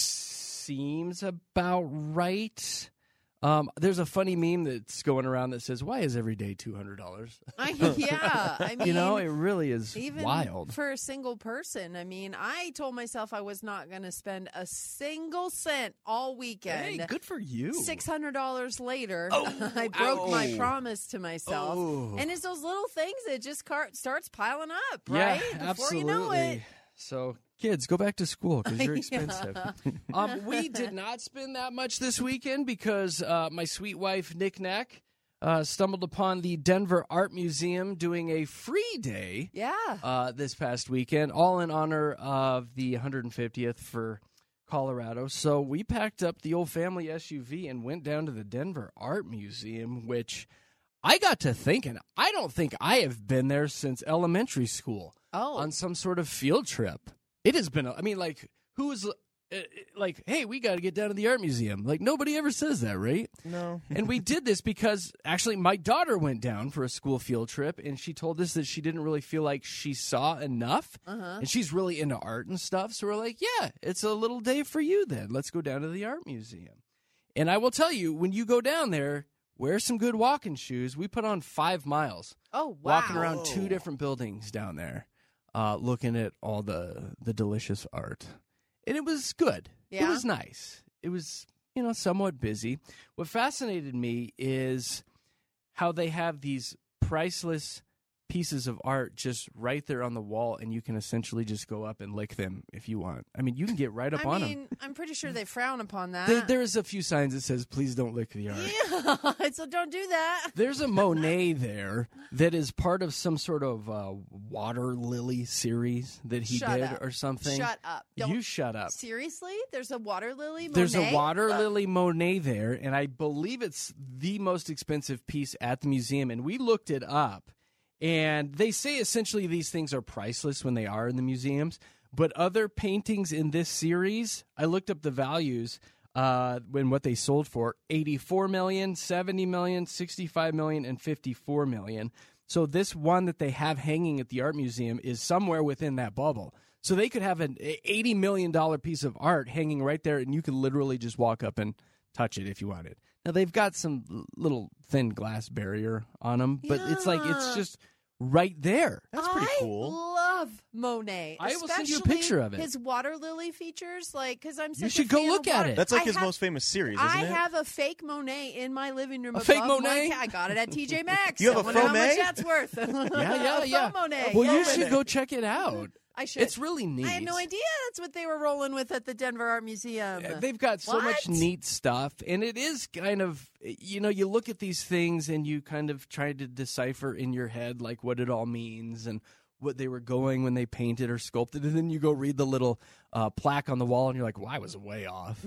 C: seems about right. Um, there's a funny meme that's going around that says, why is every day two hundred dollars?
D: I, yeah. I mean,
C: You know, it really is
D: even
C: wild.
D: for a single person. I mean, I told myself I was not going to spend a single cent all weekend.
C: Hey, good for you.
D: Six hundred dollars later,
C: Oh,
D: I broke my
C: ow.
D: promise to myself,
C: Oh.
D: and it's those little things that just car- starts piling up,
C: Yeah,
D: right? Before
C: absolutely.
D: you know it.
C: So, kids, go back to school because you're
D: Yeah.
C: expensive. um, we did not spend that much this weekend because uh, my sweet wife, Nick Knack, uh, stumbled upon the Denver Art Museum doing a free day
D: Yeah.
C: uh, this past weekend, all in honor of the one hundred fiftieth for Colorado. So we packed up the old family S U V and went down to the Denver Art Museum, which I got to thinking, I don't think I have been there since elementary school
D: Oh.
C: on some sort of field trip. It has been, a, I mean, like, who's uh, like, hey, we got to get down to the art museum. Like, nobody ever says that, right?
E: No.
C: And we did this because actually my daughter went down for a school field trip, and she told us that she didn't really feel like she saw enough.
D: Uh-huh.
C: And she's really into art and stuff. So we're like, yeah, it's a little day for you then. Let's go down to the art museum. And I will tell you, when you go down there, wear some good walking shoes. We put on five miles
D: Oh, wow.
C: walking around two different buildings down there, uh, looking at all the, the delicious art. And it was good. It
D: Yeah?
C: was nice. It was, you know, somewhat busy. What fascinated me is how they have these priceless pieces of art just right there on the wall, and you can essentially just go up and lick them if you want. I mean, you can get right up
D: I
C: on
D: mean,
C: them.
D: I'm pretty sure they frown upon that.
C: There, there's a few signs that says, please don't lick the art.
D: Yeah, so don't do that.
C: There's a Monet there that is part of some sort of uh, water lily series that he
D: Shut
C: did
D: up.
C: or something.
D: Shut up. Don't,
C: You shut up.
D: Seriously? There's a water lily Monet?
C: There's a water lily Monet there, and I believe it's the most expensive piece at the museum, and we looked it up. And they say essentially these things are priceless when they are in the museums. But other paintings in this series, I looked up the values uh, when what they sold for, eighty-four million dollars, seventy million dollars, sixty-five million dollars, and fifty-four million dollars. So this one that they have hanging at the art museum is somewhere within that bubble. So they could have an eighty million dollars piece of art hanging right there, and you could literally just walk up and touch it if you wanted. Now, they've got some little thin glass barrier on them, but
D: Yeah.
C: it's like it's just right there.
E: That's pretty
D: I
E: cool.
D: love Monet.
C: I will send you a
D: especially
C: picture of it.
D: His water lily features, like, because I'm such
C: You
D: a
C: should go
D: fan
C: look
D: of
C: at
D: water.
C: it.
E: That's like
D: I
E: his
D: have-
E: most famous series, isn't
D: I
E: it?
D: have a fake Monet in my living room.
C: A fake
D: above my
C: Monet?
D: ca- I got it at T J Maxx.
E: You have a
D: I wonder how
E: faux
D: much
E: May?
D: that's worth.
C: Yeah, yeah,
D: A
C: yeah.
D: faux Monet.
C: Well, you
D: Yeah.
C: should go check it out.
D: I should.
C: It's really neat.
D: I had no idea that's what they were rolling with at the Denver Art Museum.
C: Yeah, They've got so much
D: What?
C: neat stuff, and it is kind of, you know, you look at these things and you kind of try to decipher in your head like what it all means and what they were going when they painted or sculpted, and then you go read the little uh, plaque on the wall and you're like, well, I was way off.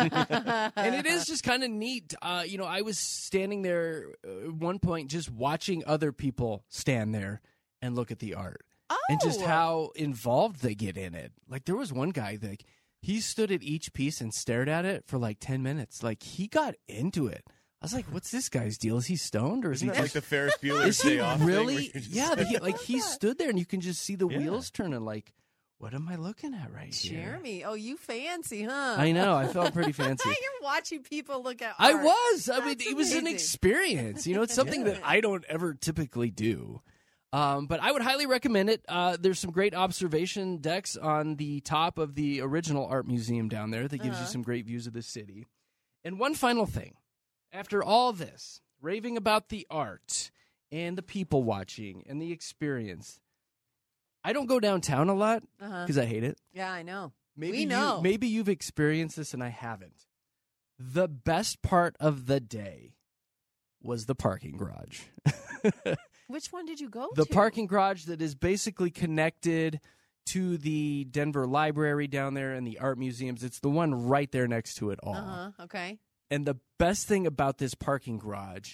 C: And it is just kind of neat. Uh, you know, I was standing there uh, at one point just watching other people stand there and look at the art. And just
D: Oh.
C: how involved they get in it. Like, there was one guy that he stood at each piece and stared at it for like ten minutes. Like, he got into it. I was like, what's this guy's deal? Is he stoned or is
E: Isn't
C: he
E: that like
C: just...
E: the Ferris Bueller's
C: Is he
E: Day Off thing where
C: really?
E: you're just
C: Yeah,
E: like-
C: he, like he stood there and you can just see the
E: Yeah.
C: wheels turning. Like, what am I looking at right here?
D: Jeremy, oh, you fancy, huh?
C: I know. I felt pretty fancy.
D: You're watching people look at
C: I
D: art.
C: was. I mean,
D: That's
C: it was an
D: amazing.
C: experience. You know, it's something that I don't ever typically do. Um, but I would highly recommend it. Uh, there's some great observation decks on the top of the original art museum down there that gives
D: Uh-huh.
C: you some great views of the city. And one final thing. After all this, raving about the art and the people watching and the experience, I don't go downtown a lot
D: Uh-huh.
C: because I hate it.
D: Yeah, I know.
C: Maybe
D: we
C: you-
D: know.
C: maybe you've experienced this and I haven't. The best part of the day was the parking garage.
D: Which one did you go
C: The
D: to?
C: parking garage that is basically connected to the Denver Library down there and the art museums. It's the one right there next to it all.
D: Uh-huh, okay.
C: And the best thing about this parking garage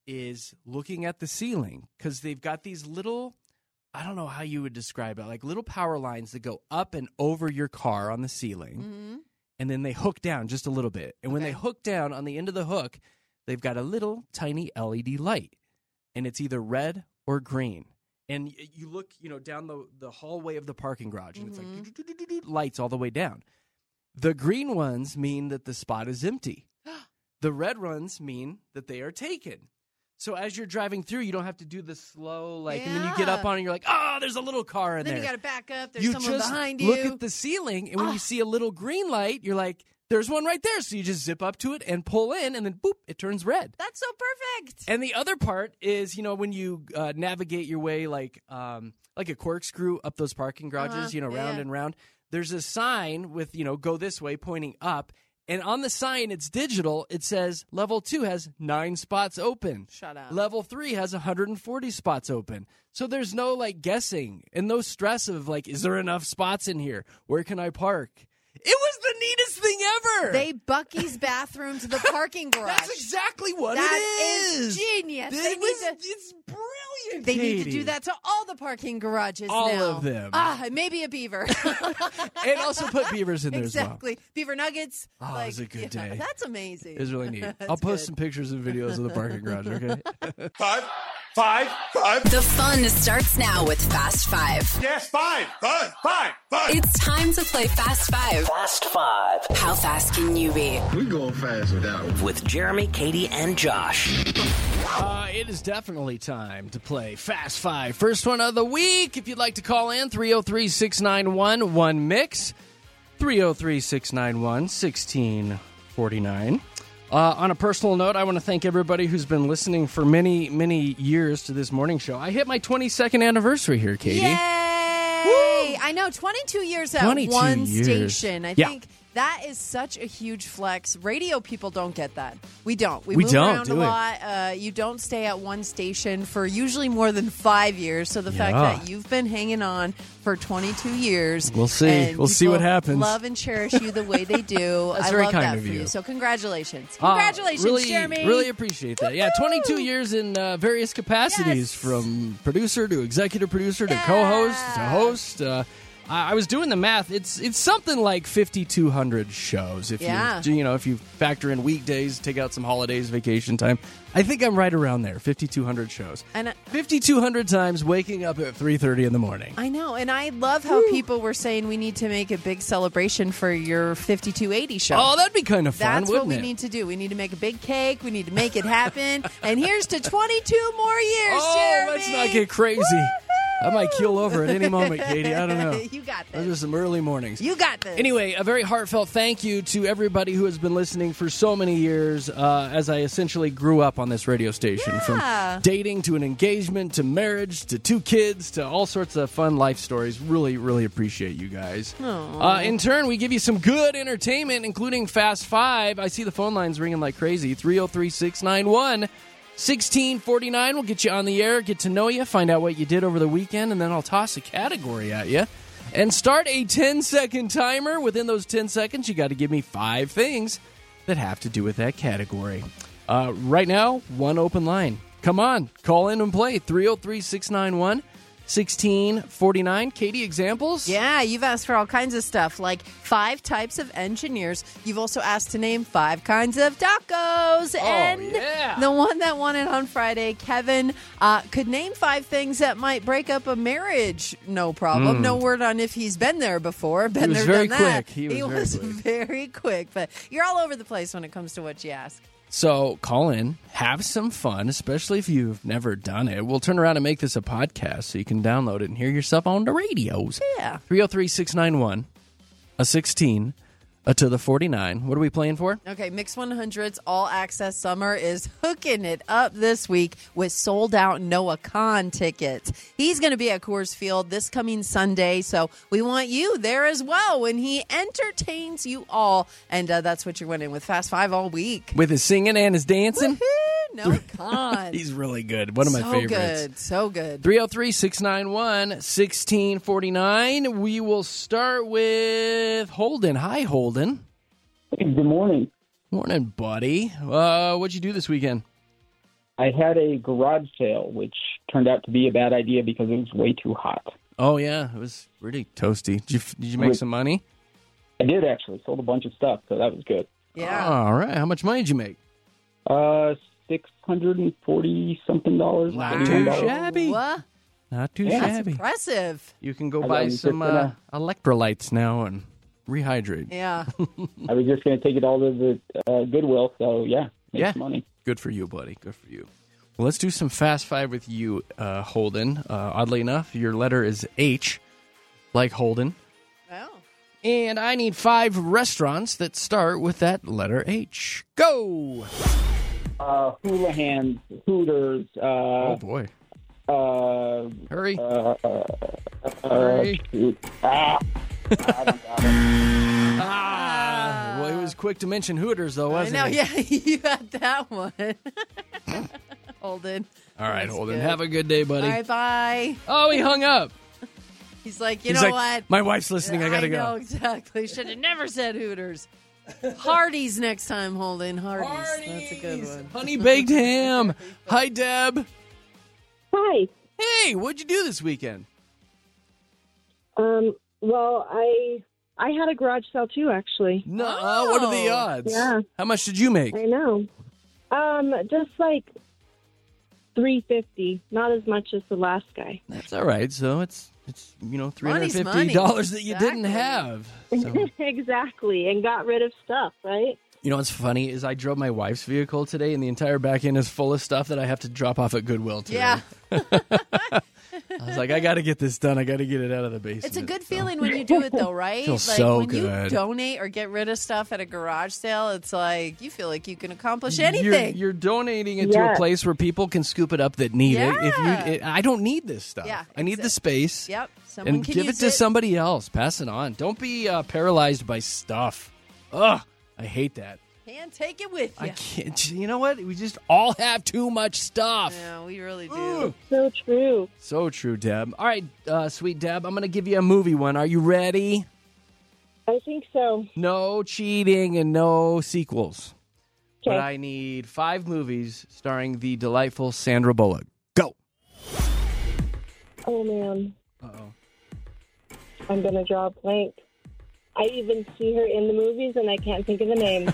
C: is looking at the ceiling because they've got these little, I don't know how you would describe it, like little power lines that go up and over your car on the ceiling.
D: Mm-hmm.
C: And then they hook down just a little bit. And when
D: Okay.
C: they hook down on the end of the hook, they've got a little tiny L E D light. And it's either red or green. And y- you look, you know, down the, the hallway of the parking garage, and
D: Mm-hmm.
C: it's like do-do-do-do-do, lights all the way down. The green ones mean that the spot is empty. The red ones mean that they are taken. So as you're driving through, you don't have to do the slow, like, and then you get up
D: Yeah.
C: on it and you're like, oh, there's a little car in
D: Then
C: there.
D: you got to back up. There's
C: you
D: someone
C: just
D: behind you.
C: look at the ceiling, and when
D: Ah.
C: you see a little green light, you're like, there's one right there. So you just zip up to it and pull in, and then boop, it turns red.
D: That's so perfect.
C: And the other part is, you know, when you uh, navigate your way like um, like a corkscrew up those parking garages,
D: Uh-huh.
C: you know, round
D: Yeah.
C: and round, there's a sign with, you know, go this way pointing up. And on the sign, it's digital. It says level two has nine spots open.
D: Shut up.
C: Level three has one hundred forty spots open. So there's no like guessing and no stress of like, is there enough spots in here? Where can I park? It was the neatest thing ever.
D: They Bucky's bathroom to the parking garage.
C: That's exactly what
D: That
C: it
D: is
C: is.
D: genius.
C: It
D: They
C: was-
D: need to-
C: it's brilliant.
D: They need to
C: Katie.
D: do that to all the parking garages
C: All
D: now.
C: of them.
D: Ah, maybe a beaver.
C: And also put beavers in there
D: exactly. Beaver nuggets.
C: Oh, it
D: like,
C: was a good
D: yeah,
C: day.
D: That's amazing.
C: as well. It was really neat.
D: That's
C: I'll post
D: good.
C: some pictures and videos of the parking garage, okay?
I: Five, five, five.
A: The fun starts now with Fast Five.
I: Yes, five, five, five, five.
A: It's time to play Fast Five.
G: Fast Five
A: How fast can you be?
F: We going fast with that one.
G: with Jeremy, Katie, and Josh.
C: Uh, it is definitely time to play Fast Five. First one of the week. If you'd like to call in, three oh three, six nine one, one mix. three oh three, six nine one, one six four nine. Uh, on a personal note, I want to thank everybody who's been listening for many, many years to this morning show. I hit my twenty-second anniversary here, Katie.
D: Yay! Woo! I know, twenty-two years at
C: twenty-two
D: one
C: years.
D: station. I
C: Yeah.
D: think that is such a huge flex. Radio people don't get that. We don't. We,
C: We
D: move
C: don't,
D: around
C: do
D: a
C: we?
D: lot. Uh, you don't stay at one station for usually more than five years. So the fact
C: Yeah.
D: that you've been hanging on for twenty-two years.
C: We'll see.
D: and
C: We'll see what
D: people
C: happens.
D: Love and cherish you the way they do.
C: That's
D: I
C: very
D: love
C: kind
D: that
C: of
D: for
C: you.
D: you. So congratulations.
C: Uh,
D: Congratulations,
C: really,
D: Jeremy.
C: Really appreciate that. Yeah, twenty-two years in uh, various capacities,
D: Yes.
C: from producer to executive producer to
D: Yeah.
C: co-host to host. Uh, I I was doing the math. It's it's something like fifty-two hundred shows. If
D: Yeah.
C: you you know if you factor in weekdays, take out some holidays, vacation time. I think I'm right around there. fifty-two hundred shows.
D: And I-
C: fifty-two hundred times waking up at three thirty in the morning.
D: I know, and I love how people were saying we need to make a big celebration for your fifty-two eighty show.
C: Oh, that'd be kind of fun,
D: That's
C: wouldn't
D: what we
C: it?
D: need to do. We need to make a big cake. We need to make it happen. And here's to twenty-two more years,
C: Oh,
D: Jeremy.
C: let's not get crazy. I might keel over at any moment, Katie. I don't know.
D: You got
C: Those
D: this.
C: are some early mornings.
D: You got this.
C: Anyway, a very heartfelt thank you to everybody who has been listening for so many years uh, as I essentially grew up on this radio station.
D: Yeah.
C: From dating to an engagement to marriage to two kids to all sorts of fun life stories. Really, really appreciate you guys. Uh, in turn, we give you some good entertainment, including Fast Five. I see the phone lines ringing like crazy. three oh three, six nine one, one six four nine. We'll get you on the air, get to know you, find out what you did over the weekend, and then I'll toss a category at you. And start a ten-second timer. Within those ten seconds, you got to give me five things that have to do with that category. Uh, right now, one open line. Come on, call in and play. three oh three, six nine one, one six four nine. Katie, examples?
D: Yeah, you've asked for all kinds of stuff, like five types of engineers. You've also asked to name five kinds of tacos. and
C: yeah.
D: the one that won it on Friday, Kevin, uh, could name five things that might break up a marriage. No problem. No word on if he's been there before. Been
C: was
D: there,
C: very
D: done that.
C: quick. He was very
D: was
C: quick.
D: very quick. But you're all over the place when it comes to what you ask.
C: So call in, have some fun, especially if you've never done it. We'll turn around and make this a podcast so you can download it and hear yourself on the radios.
D: Yeah.
C: three oh three, six nine one, a sixteen, a to the forty-nine. What are we playing for?
D: Okay, Mix one hundred's All Access Summer is hooking it up this week with sold-out Noah Khan tickets. He's going to be at Coors Field this coming Sunday, so we want you there as well when he entertains you all. And uh, that's what you're winning with Fast Five all week.
C: With his singing and his dancing?
D: Woohoo, Noah Khan.
C: He's really good. One of my
D: so
C: favorites.
D: good, so good.
C: three oh three, six nine one, one six four nine. We will start with Holden. Hi, Holden.
J: Good morning.
C: Morning, buddy. Uh, what'd you do this weekend?
J: I had a garage sale, which turned out to be a bad idea because it was way too hot.
C: Oh, yeah. It was pretty toasty. Did you, did you make
J: Wait.
C: some money?
J: I did actually. Sold a bunch of stuff, so that was good.
D: Yeah.
C: All right. How much money did you make?
J: Uh, six hundred and forty something dollars.
C: Not
J: forty-one
C: too
J: dollars.
C: shabby.
D: What?
C: Not too
J: Yeah.
C: shabby.
D: Impressive.
C: You can go
J: I
C: buy
J: was just
C: some uh,
J: gonna-
C: electrolytes now and rehydrate.
D: Yeah.
J: I was just going to take it all to the uh, Goodwill, so yeah, make
C: Yeah.
J: some money.
C: Good for you, buddy. Good for you. Well, let's do some Fast Five with you, uh, Holden. Uh, oddly enough, your letter is H, like Holden.
D: Well.
C: And I need five restaurants that start with that letter H. Go!
J: Uh, Houlihan's, Hooters, uh,
C: Oh, boy.
J: uh,
C: Hurry.
J: uh, uh, uh,
C: Hurry.
J: shoot. Ah, I don't got it.
C: Ah! Well, he was quick to mention Hooters, though,
D: I
C: wasn't
D: know,
C: he?
D: yeah, you got that one. Holden.
C: All right,
D: That's
C: Holden.
D: good.
C: Have a good day, buddy.
D: All right, bye.
C: Oh, he hung up.
D: He's like, you
C: He's
D: know
C: like,
D: what?
C: my wife's listening. I got to go.
D: know, exactly. Should have never said Hooters. Hardee's next time, Holden. Hardee's. That's a good one.
C: Honey baked ham. Hi, Deb.
K: Hi.
C: Hey, what'd you do this weekend?
K: Um, well, I I had a garage sale too, actually.
C: No, uh, what are the
D: Oh.
C: odds?
K: Yeah.
C: How much did you make?
K: I know. Um, just like three fifty. Not as much as the last guy.
C: That's all right. So it's it's you know three hundred
D: Money's
C: fifty
D: money.
C: dollars that you didn't
D: Exactly.
C: have. So,
K: Exactly, and got rid of stuff, right?
C: you know what's funny is I drove my wife's vehicle today, and the entire back end is full of stuff that I have to drop off at Goodwill today.
D: Yeah.
C: I was like, I got to get this done. I got to get it out of the basement.
D: It's a good
C: So.
D: feeling when you do it, though, right?
C: Feels
D: like
C: so
D: when
C: good.
D: you donate or get rid of stuff at a garage sale, it's like you feel like you can accomplish anything.
C: You're, you're donating it to
D: Yeah.
C: a place where people can scoop it up that need it. If
D: Yeah.
C: you, it, I don't need this stuff.
D: Yeah,
C: I need the space.
D: Yep. Someone
C: And
D: can
C: give it
D: use
C: to somebody else. Pass it on. Don't be uh, paralyzed by stuff. Ugh, I hate that.
D: Can't take it with you.
C: I can't. You know what? We just all have too much stuff.
D: Yeah, we really do.
K: So true.
C: So true, Deb. All right, uh, sweet Deb, I'm going to give you a movie one. Are you ready?
K: I think so.
C: No cheating and no sequels. But
K: Okay.
C: I need five movies starring the delightful Sandra Bullock. Go.
K: Oh, man.
C: Uh-oh.
K: I'm going to draw a blank. I even see her in the movies, and I can't think of the name.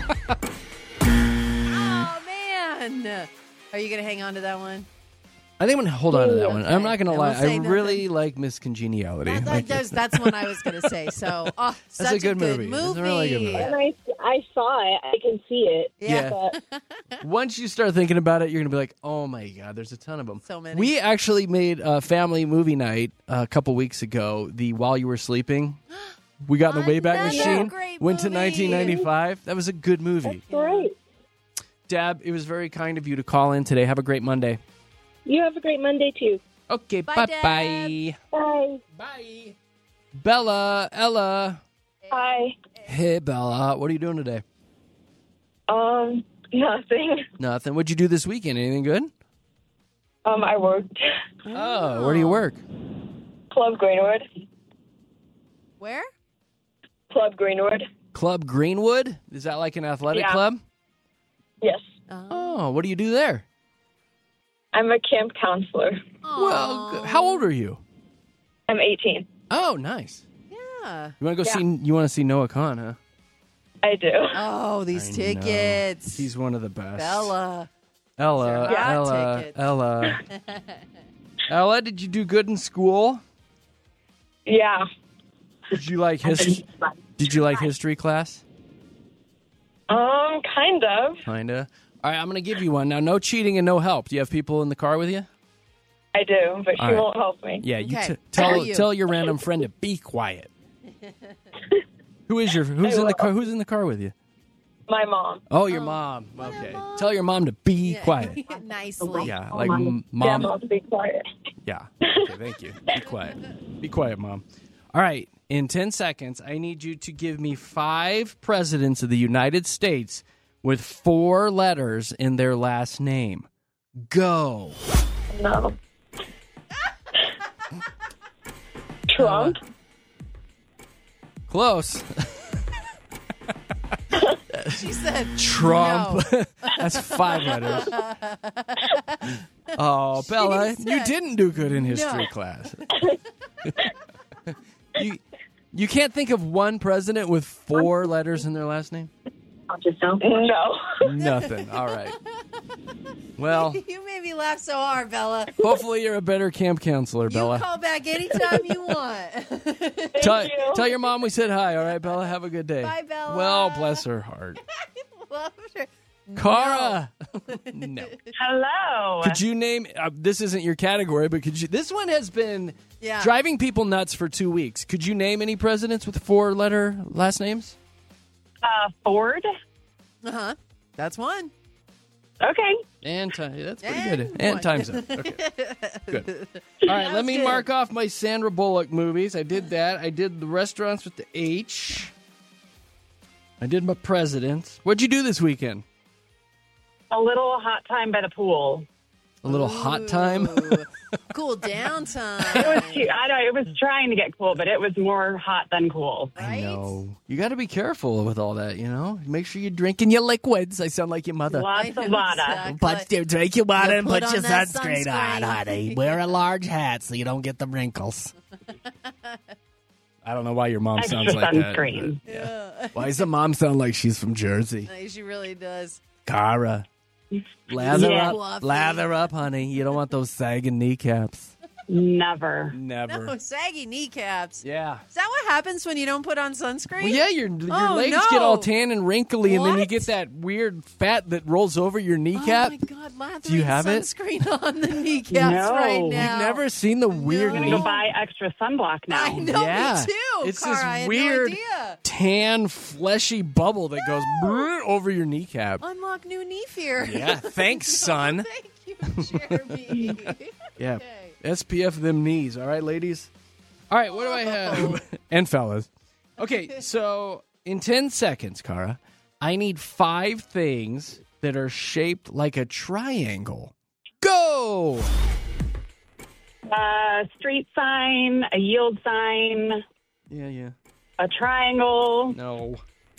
D: Oh, man. Are you going to hang on to that one?
C: I think I'm going to hold on to that
K: Yeah.
C: one. I'm not going to
D: I
C: lie.
D: won't say
C: I
D: nothing.
C: really like Miss Congeniality.
D: That,
C: Like,
D: that does, that's what I was going to say. So, oh,
C: That's
D: such
C: a good movie.
D: movie.
C: It's a really good movie.
K: And I, I saw it. I can see it.
C: Yeah.
K: But
C: Once you start thinking about it, you're going to be like, oh, my God, there's a ton of them.
D: So many.
C: We actually made a family movie night a couple weeks ago, the While You Were Sleeping. We got in the Wayback
D: Another
C: Machine,
D: great
C: went to
D: movie.
C: nineteen ninety-five. That was a good movie.
K: great.
C: Deb, it was very kind of you to call in today. Have a great Monday.
K: You have a great Monday, too.
C: Okay,
D: Bye,
C: bye-bye.
K: Bye.
C: Bye. Bella, Ella.
K: Hi.
C: Hey, Bella. What are you doing today?
K: Um, nothing.
C: Nothing. What'd you do this weekend? Anything good?
K: Um, I worked.
C: Oh, where do you work?
K: Club Greenwood.
D: Where?
K: Club Greenwood.
C: Club Greenwood? Is that like an athletic
K: Yeah.
C: club?
K: Yes.
C: Oh, what do you do there?
K: I'm a camp counselor.
C: Well, good. How old are you?
K: I'm eighteen.
C: Oh, nice.
D: Yeah.
C: You want to go
K: Yeah.
C: see? You want to see Noah Khan, huh?
K: I do.
D: Oh, these
C: I know.
D: tickets.
C: He's one of the best.
D: Bella.
C: Ella,
D: Yeah.
C: Ella,
D: Tickets.
C: Ella. Ella, did you do good in school?
K: Yeah.
C: Did you like history? Did you like history class?
K: Um, kind of.
C: Kinda. All right, I'm gonna give you one now. No cheating and no help. Do you have people in the car with you?
K: I do, but she
C: All right.
K: won't help me.
C: Yeah, you
D: Okay.
C: t-
D: Who
C: tell
D: are you?
C: tell your random friend to be quiet. Who is your who's
K: I
C: in the
K: will.
C: car? Who's in the car with you?
K: My mom.
C: Oh, your mom. Okay, tell your mom to be quiet.
D: Nicely.
C: Yeah, like
K: my-
C: m-
K: Yeah,
C: mom.
K: mom, be quiet.
C: Yeah. Okay, thank you. Be quiet. Be quiet, Mom. All right. In ten seconds, I need you to give me five presidents of the United States with four letters in their last name. Go.
K: No. Trump.
C: Close.
D: She said
C: Trump.
D: no.
C: That's five letters. Oh, Bella,
D: She
C: you
D: said
C: didn't do good in history
D: no.
C: class. you, you can't think of one president with four letters in their last name?
K: No.
C: Nothing. All right. Well,
D: You made me laugh so hard, Bella.
C: hopefully you're a better camp counselor,
D: You
C: Bella.
D: call back anytime you want.
C: Tell,
K: you.
C: tell your mom we said hi. All right, Bella. Have a good day.
D: Bye, Bella.
C: Well, bless her heart.
D: Love her.
C: Cara. No.
L: Hello.
C: Could you name? Uh, this isn't your category, but could you? This one has been
D: Yeah.
C: driving people nuts for two weeks. Could you name any presidents with four-letter last names?
L: Uh, Ford.
D: Uh huh. That's one.
L: Okay.
C: And time. That's pretty
D: And
C: good. And
D: one.
C: time's up. Okay. Good. All right, let
D: was
C: me
D: good.
C: mark off my Sandra Bullock movies. I did that. I did the restaurants with the H. I did my presidents. What'd you do this weekend?
L: A little hot time by the pool.
C: A little hot time.
D: Ooh. Cool down time.
L: It was cute. I know it was trying to get cool, but it was more hot than cool.
C: I
D: Right?
C: know. You got to be careful with all that, you know? Make sure you're drinking your liquids. I sound like your mother.
L: Lots
D: I
L: of
D: know
L: water.
D: exactly.
C: Put your, drink your water
D: You
C: and
D: put
C: put your
D: on that
C: sunscreen, on,
D: sunscreen.
C: honey. Wear a large hat so you don't get the wrinkles. I don't know why your mom
L: Extra
C: sounds like
L: sunscreen.
C: that. but, yeah. Why does the mom sound like she's from Jersey?
D: Uh, She really does.
C: Cara. Lather
L: Yeah.
C: up.
D: Fluffy.
C: Lather up, honey. You don't want those sagging kneecaps.
L: Never.
C: Never.
D: No, saggy kneecaps.
C: Yeah.
D: Is that what happens when you don't put on sunscreen?
C: Well, yeah, your your
D: Oh,
C: legs
D: no.
C: get all tan and wrinkly, and then you
D: What?
C: get that weird fat that rolls over your kneecap.
D: Oh my God, lather
C: Do you have it?
D: sunscreen on the kneecaps
L: No.
D: right
L: You've
D: now.
C: You've never seen the weird
L: I'm
C: knee?
L: going to go buy extra sunblock now.
D: I know,
C: Yeah.
D: me too.
C: It's
D: Cara,
C: this
D: I had
C: weird
D: no idea.
C: tan, fleshy bubble that goes brrr over your kneecap.
D: Unlock new knee fear.
C: Yeah, thanks, son.
D: Thank you, Jeremy.
C: Yeah.
D: Okay.
C: S P F them knees, all right, ladies? All right, what do I have? And fellas. Okay, so in ten seconds, Cara, I need five things that are shaped like a triangle. Go!
L: Uh, street sign, a yield sign,
C: Yeah, yeah.
L: a triangle.
C: No.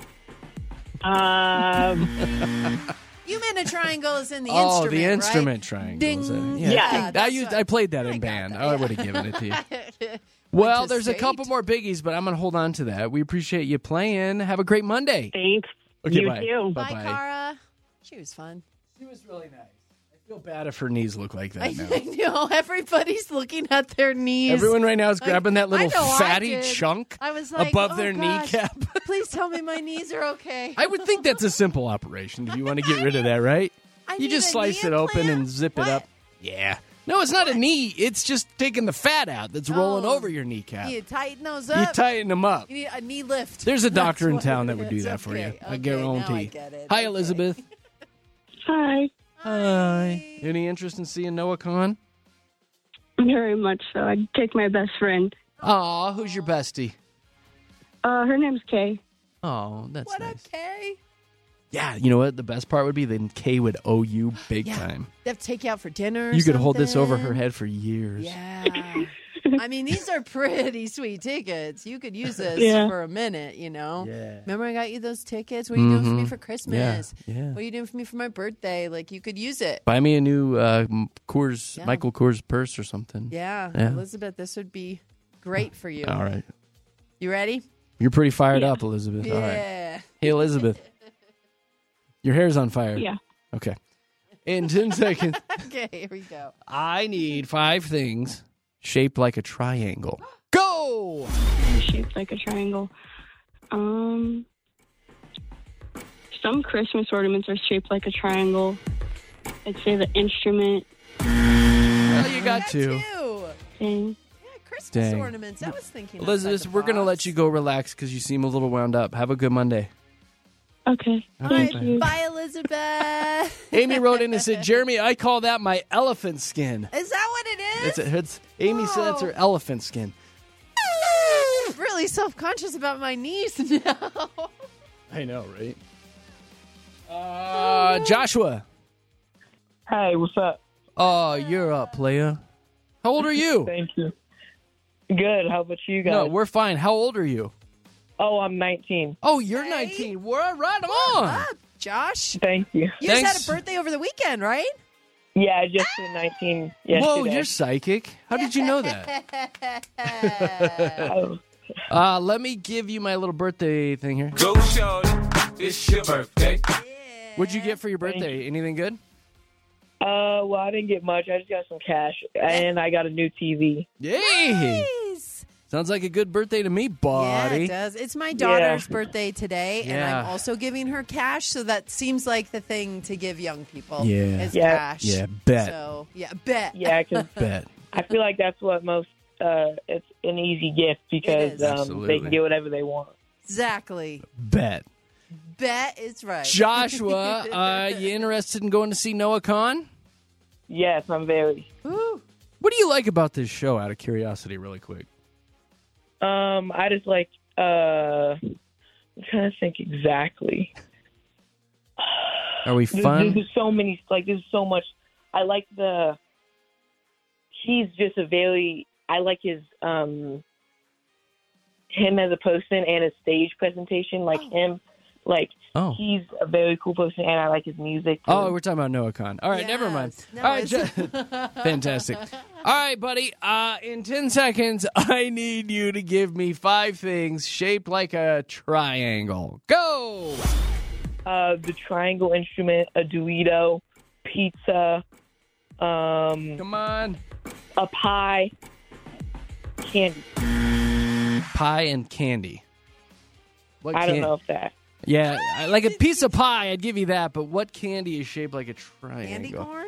L: Um,
D: You meant a triangle is in the
C: oh,
D: instrument,
C: the instrument
D: right?
C: triangle.
D: Ding.
C: Is that-
L: Yeah,
C: I,
D: that's
C: used,
D: what-
C: I played that in
D: I got
C: band.
D: that,
C: I
D: yeah.
C: would have given it to you. Well,
D: to
C: there's a
D: state.
C: couple more biggies, but I'm going to hold on to that. We appreciate you playing. Have a great Monday.
L: thanks.
C: Okay,
L: you
C: bye.
L: too.
D: Bye,
C: Bye-bye.
D: Cara. She was fun.
C: She was really nice. I feel bad if her knees look like
D: I
C: that now.
D: know. Everybody's looking at their knees.
C: Everyone right now is grabbing that little
D: I know I
C: fatty
D: did.
C: chunk
D: I was like,
C: above
D: oh,
C: their
D: gosh,
C: kneecap.
D: Please tell me my knees are okay.
C: I would think that's a simple operation if you want to get rid of that, right?
D: I
C: You
D: need
C: just
D: a
C: slice
D: knee
C: it open
D: implant?
C: and zip
D: What?
C: it up. Yeah. No, it's not a knee. It's just taking the fat out that's rolling
D: Oh.
C: over your kneecap.
D: You tighten those
C: You
D: up.
C: tighten them up.
D: You need a knee lift.
C: There's a doctor in
D: That's
C: town
D: what
C: that would
D: it
C: do
D: is.
C: that for you.
D: Okay,
C: I
D: okay,
C: guarantee.
D: now I get it.
C: Hi,
D: Okay.
C: Elizabeth.
K: Hi.
C: Hi. Any interest in seeing Noah Khan?
K: Very much so. I'd take my best friend.
C: Aw, who's your bestie?
K: Uh, her name's Kay.
C: Oh, that's
D: What
C: nice.
D: a K.
C: Yeah, you know what? The best part would be then Kay would owe you big
D: Yeah.
C: time.
D: They have to take you out for dinner. or
C: You could hold this over
D: something.
C: her head for years.
D: Yeah. I mean, these are pretty sweet tickets. You could use this
K: Yeah.
D: for a minute, you know?
C: Yeah.
D: Remember I got you those tickets? What are you doing for me
C: Mhm.
D: for Christmas?
C: Yeah, yeah.
D: What are you doing for me for my birthday? Like, you could use it.
C: Buy me a new uh, Coors,
D: Yeah.
C: Michael Coors purse or something.
D: Yeah.
C: Yeah.
D: Elizabeth, this would be great for you.
C: All right.
D: You ready?
C: You're pretty fired up, Elizabeth. All right.
D: Yeah.
C: Hey, Elizabeth. Your hair's on fire.
K: Yeah.
C: Okay. In ten seconds,
D: Okay, here we go.
C: I need five things shaped like a triangle. Go!
K: Shaped like a triangle. Um, some Christmas ornaments are shaped like a triangle. I'd say the instrument
C: Well, you got
D: Two.
C: to.
K: thing.
D: Yeah, Christmas
C: Dang.
D: ornaments. I was thinking.
C: Elizabeth,
D: outside the
C: we're going to
D: box.
C: let you go relax because you seem a little wound up. Have a good Monday.
K: Okay.
D: All
K: Thank
D: right,
K: you.
D: bye, Elizabeth.
C: Amy wrote in and said, Jeremy, I call that my elephant skin.
D: Is that what it is?
C: It's, it's Amy said that's her elephant skin.
D: I'm really self-conscious about my knees now.
C: I know, right? Uh, Joshua.
J: Hey, what's up?
C: Oh, you're up, player. How old are you?
J: Thank you. Good. How about you guys?
C: No, we're fine. How old are you?
J: Oh, I'm nineteen.
C: Oh, you're
D: Hey.
C: nineteen. We're right on.
D: Up, Josh.
J: Thank you.
D: You
C: Thanks.
D: just had a birthday over the weekend, right?
J: Yeah, I just turned nineteen yesterday.
C: Whoa, you're psychic. How did you know that?
J: Oh,
C: Uh, let me give you my little birthday thing here.
I: Go, shorty. It's your birthday.
C: What'd you get for your birthday? Anything good?
J: Uh, well, I didn't get much. I just got some cash, and I got a new T V.
C: Yay!
D: Nice.
C: Sounds like a good birthday to me,
D: Yeah,
C: buddy.
D: it does. It's my daughter's
J: Yeah.
D: birthday today, and
C: Yeah.
D: I'm also giving her cash, so that seems like the thing to give young people
C: Yeah.
D: is
J: Yeah.
D: cash.
C: Yeah, bet.
D: So, yeah, bet.
J: Yeah, because
C: Bet.
J: I feel like that's what most. Uh, it's an easy gift because
D: is.
J: um, they
C: Absolutely.
J: can get whatever they want.
D: Exactly.
C: Bet.
D: Bet is right.
C: Joshua, uh, you interested in going to see Noah Khan?
J: Yes, I'm very.
D: Woo.
C: What do you like about this show, out of curiosity, really quick?
J: Um, I just like. Uh, I'm trying to think exactly.
C: Are we
J: There's,
C: fun?
J: there's so many. Like, there's so much. I like the. He's just a very. I like his. Um. Him as a person and his stage presentation, like him, like
C: Oh.
J: he's a very cool person, and I like his music.
C: Oh, we're talking about Noah Khan. All right, never mind.
D: Yes. No,
C: All right,
D: it's-
C: Jo- fantastic. All right, buddy. Uh, in ten seconds, I need you to give me five things shaped like a triangle. Go.
J: uh, the triangle instrument, a Dueto, pizza, um,
C: Come on.
J: a pie, candy.
C: Pie and candy. What
J: I don't
C: can-
J: know if that.
C: Yeah, I- like a piece of pie, I'd give you that, but what candy is shaped like a triangle?
D: Candy corn?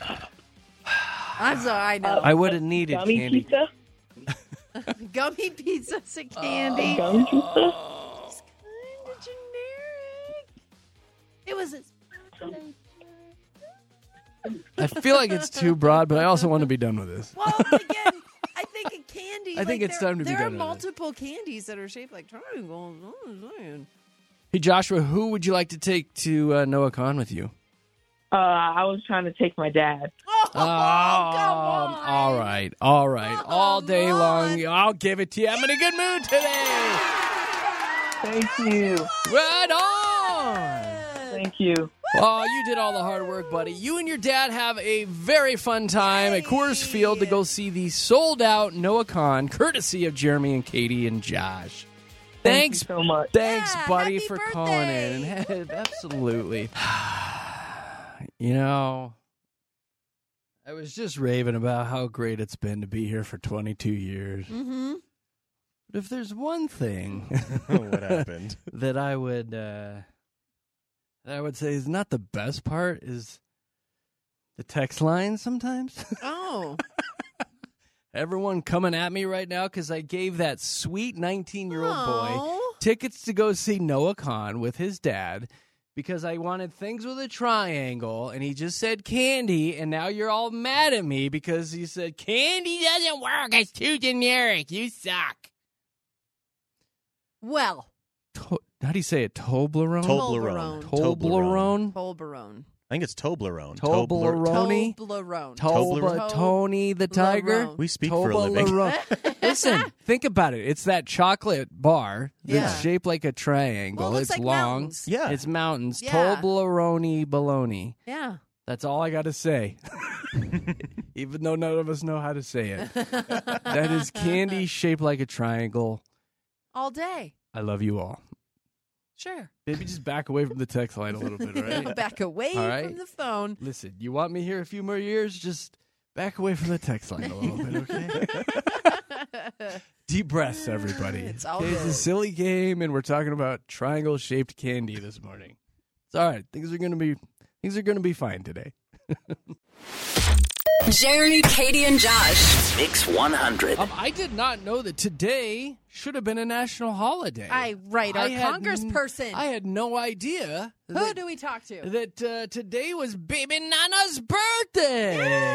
D: I'm sorry, I know.
C: I would have needed
J: Gummy
C: candy.
J: pizza?
D: Gummy pizzas and candy.
J: Gummy pizza?
D: It's kind of generic. It was.
C: I feel like it's too broad, but I also want to be done with this.
D: Well, again, I think a candy.
C: I think
D: like,
C: it's
D: there,
C: time to be
D: There
C: done
D: are
C: with it.
D: multiple candies that are shaped like triangles. I'm saying.
C: Hey, Joshua, who would you like to take to uh, NoahCon with you?
J: Uh, I was trying to take my dad.
D: Oh, come on.
C: All right, all right. all day
D: on.
C: long, I'll give it to you. I'm in a good mood today.
J: Thank you.
C: Right on.
J: Thank you.
C: Oh, you did all the hard work, buddy. You and your dad have a very fun time at Coors Field to go see the sold-out NoahCon, courtesy of Jeremy and Katie and Josh.
J: Thank
C: Thanks
J: you so much.
C: Thanks,
D: Yeah,
C: buddy,
D: happy
C: for
D: birthday.
C: calling in. And absolutely. You know, I was just raving about how great it's been to be here for twenty-two years.
D: Mm-hmm.
C: But if there's one thing
E: What happened?
C: that I would uh, that I would say is not the best part is the text line sometimes.
D: Oh.
C: Everyone coming at me right now because I gave that sweet nineteen-year-old boy
D: Oh.
C: tickets to go see NoahCon with his dad because I wanted things with a triangle, and he just said candy, and now you're all mad at me because you said candy doesn't work. It's too generic. You suck.
D: Well.
C: To- how do you say it? Toblerone?
E: Toblerone.
C: Toblerone?
D: Toblerone.
E: I think it's Toblerone.
C: Toblerone?
D: Toblerone.
C: Toba, Tony the Tiger?
D: Toblerone.
E: We speak for a living.
C: Toblerone. Listen, think about it. It's that chocolate bar that's
D: Yeah.
C: shaped like a triangle.
D: Well, it looks
C: it's
D: like
C: long.
D: mountains.
E: Yeah.
C: It's mountains.
D: Yeah.
C: Toblerone baloney.
D: Yeah.
C: That's all I got to say. Even though none of us know how to say it. That is candy shaped like a triangle.
D: All day.
C: I love you all.
D: Sure.
C: Maybe just back away from the text line a little bit, all right?
D: Back away
C: All right.
D: from the phone.
C: Listen, you want me here a few more years? Just back away from the text line a little bit, okay? Deep breaths, everybody.
D: It's all
C: Okay, It's a
D: good.
C: silly game, and we're talking about triangle-shaped candy this morning. It's all right. Things are gonna be things are gonna be fine today.
A: Jeremy, Katie, and Josh.
G: Mix one hundred.
C: Um, I did not know that today should have been a national holiday.
D: I right, our
C: I had n-
D: congressperson.
C: I had no idea
D: Who
C: that,
D: do we talk to?
C: that uh, today was Baby Nana's birthday.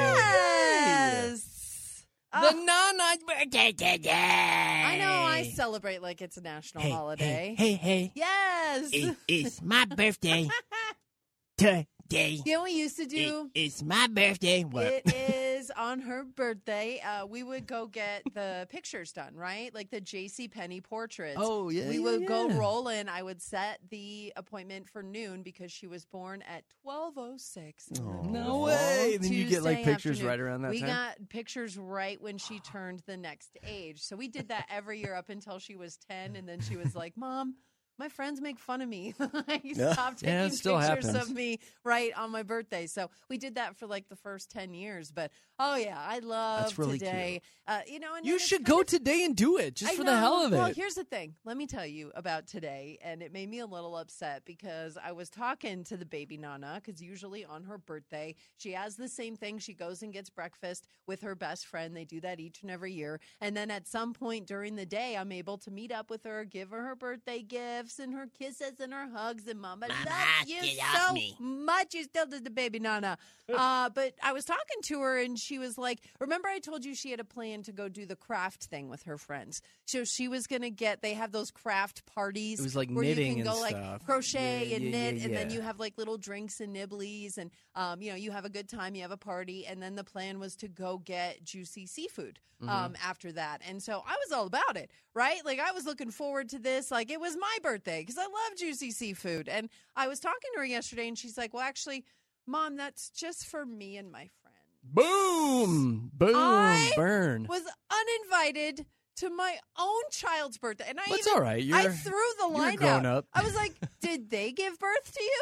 D: Yes.
C: The
D: Oh,
C: Nana's birthday today.
D: I know. I celebrate like it's a national holiday.
C: Hey, hey,
D: Yes.
C: It, it's my birthday today.
D: You know what we used to do?
C: it's my birthday. What?
D: It is on her birthday. Uh, we would go get the pictures done, right? Like the J C Penney portraits.
C: Oh, yeah,
D: We
C: yeah,
D: would go
C: yeah.
D: roll in. I would set the appointment for noon because she was born at twelve oh six.
C: No way. Then you get like
D: Tuesday
C: pictures
D: afternoon.
C: right around that
D: we
C: time.
D: got pictures right when she turned the next age. So we did that every year up until she was ten. And then she was like, Mom, my friends make fun of me. I stopped taking
C: Yeah, it still
D: pictures
C: happens.
D: of me right on my birthday. So we did that for like the first ten years. But oh, yeah, I love
C: That's really
D: today. Uh, you know, and
C: You
D: it's
C: should
D: kind
C: go
D: of-
C: today and do it just
D: I
C: for the hell
D: know.
C: of it.
D: Well, here's the thing. Let me tell you about today, and it made me a little upset because I was talking to the baby Nana because usually on her birthday she has the same thing. She goes and gets breakfast with her best friend. They do that each and every year, and then at some point during the day, I'm able to meet up with her, give her her birthday gifts and her kisses and her hugs. And Mama,
G: Mama,
D: loves you
G: get off
D: so
G: me.
D: much. You still did the baby Nana. Uh, but I was talking to her, and she was like, "Remember, I told you she had a plan to go do the craft thing with her friends. So she was going to get, they have those craft parties.
C: It was like
D: where
C: knitting
D: you can
C: and
D: go like
C: stuff.
D: crochet
C: Yeah,
D: and
C: yeah,
D: knit,
C: yeah,
D: and then
C: yeah.
D: you have like little drinks and nibblies, and um, you know, you have a good time, you have a party, and then the plan was to go get juicy seafood um,
C: Mm-hmm.
D: after that. And so I was all about it, right? Like I was looking forward to this, like it was my birthday because I love juicy seafood. And I was talking to her yesterday, and she's like, "Well, actually, Mom, that's just for me and my friend."
C: Boom! Boom!
D: I
C: Burn!
D: Was uninvited to my own child's birthday, and I
C: That's
D: even,
C: all right. You're,
D: I threw the
C: you're
D: line
C: grown
D: out.
C: up.
D: I was like, "Did they give birth to you?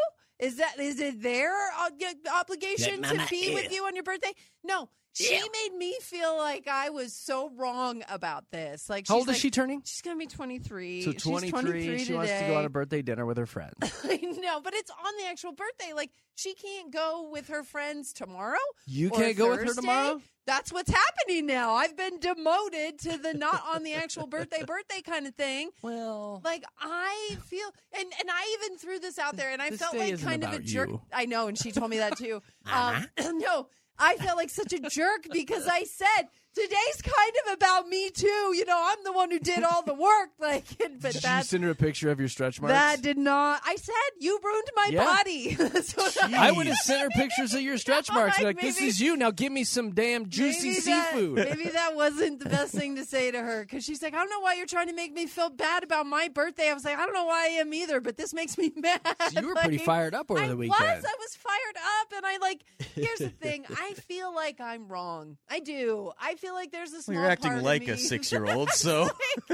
D: Is that is it their uh, obligation
G: Let
D: to
G: mama
D: be
G: eat.
D: with you on your birthday? No. She
G: Yeah.
D: made me feel like I was so wrong about this. Like,
C: How
D: she's
C: old
D: like,
C: is she turning?
D: She's gonna be twenty-three.
C: So
D: She's
C: twenty-three.
D: twenty-three
C: She
D: today.
C: wants to go on a birthday dinner with her friends.
D: I know, but it's on the actual birthday. Like, she can't go with her friends tomorrow.
C: You
D: or
C: can't go with her
D: Thursday.
C: tomorrow?
D: That's what's happening now. I've been demoted to the not on the actual birthday birthday kind of thing.
C: Well,
D: Like, I feel, and, and I even threw this out there, and I
C: This
D: felt
C: day
D: like
C: isn't
D: kind of a
C: about
D: jerk.
C: you.
D: I know, and she told me that too.
G: Uh-huh.
D: um, no, I felt like such a jerk because I said, today's kind of about me too. You know, I'm the one who did all the work. Like, but
C: Did you
D: that
C: send her a picture of your stretch marks?
D: that did not. I said you ruined my
C: Yeah.
D: body. That's what
C: I would have sent her pictures of your stretch
D: No,
C: marks.
D: I-
C: Like, this
D: maybe-
C: is you. Now give me some damn juicy
D: maybe that-
C: seafood.
D: maybe that wasn't the best thing to say to her because she's like, I don't know why you're trying to make me feel bad about my birthday. I was like, I don't know why I am either, but this makes me mad.
C: So you were pretty
D: Like,
C: fired up over
D: I
C: the weekend.
D: was. I was fired up, and I like. Here's the thing. I feel like I'm wrong. I do. I feel like there's a
E: Well,
D: small
E: you're acting
D: part
E: like
D: of me.
E: a six-year-old, so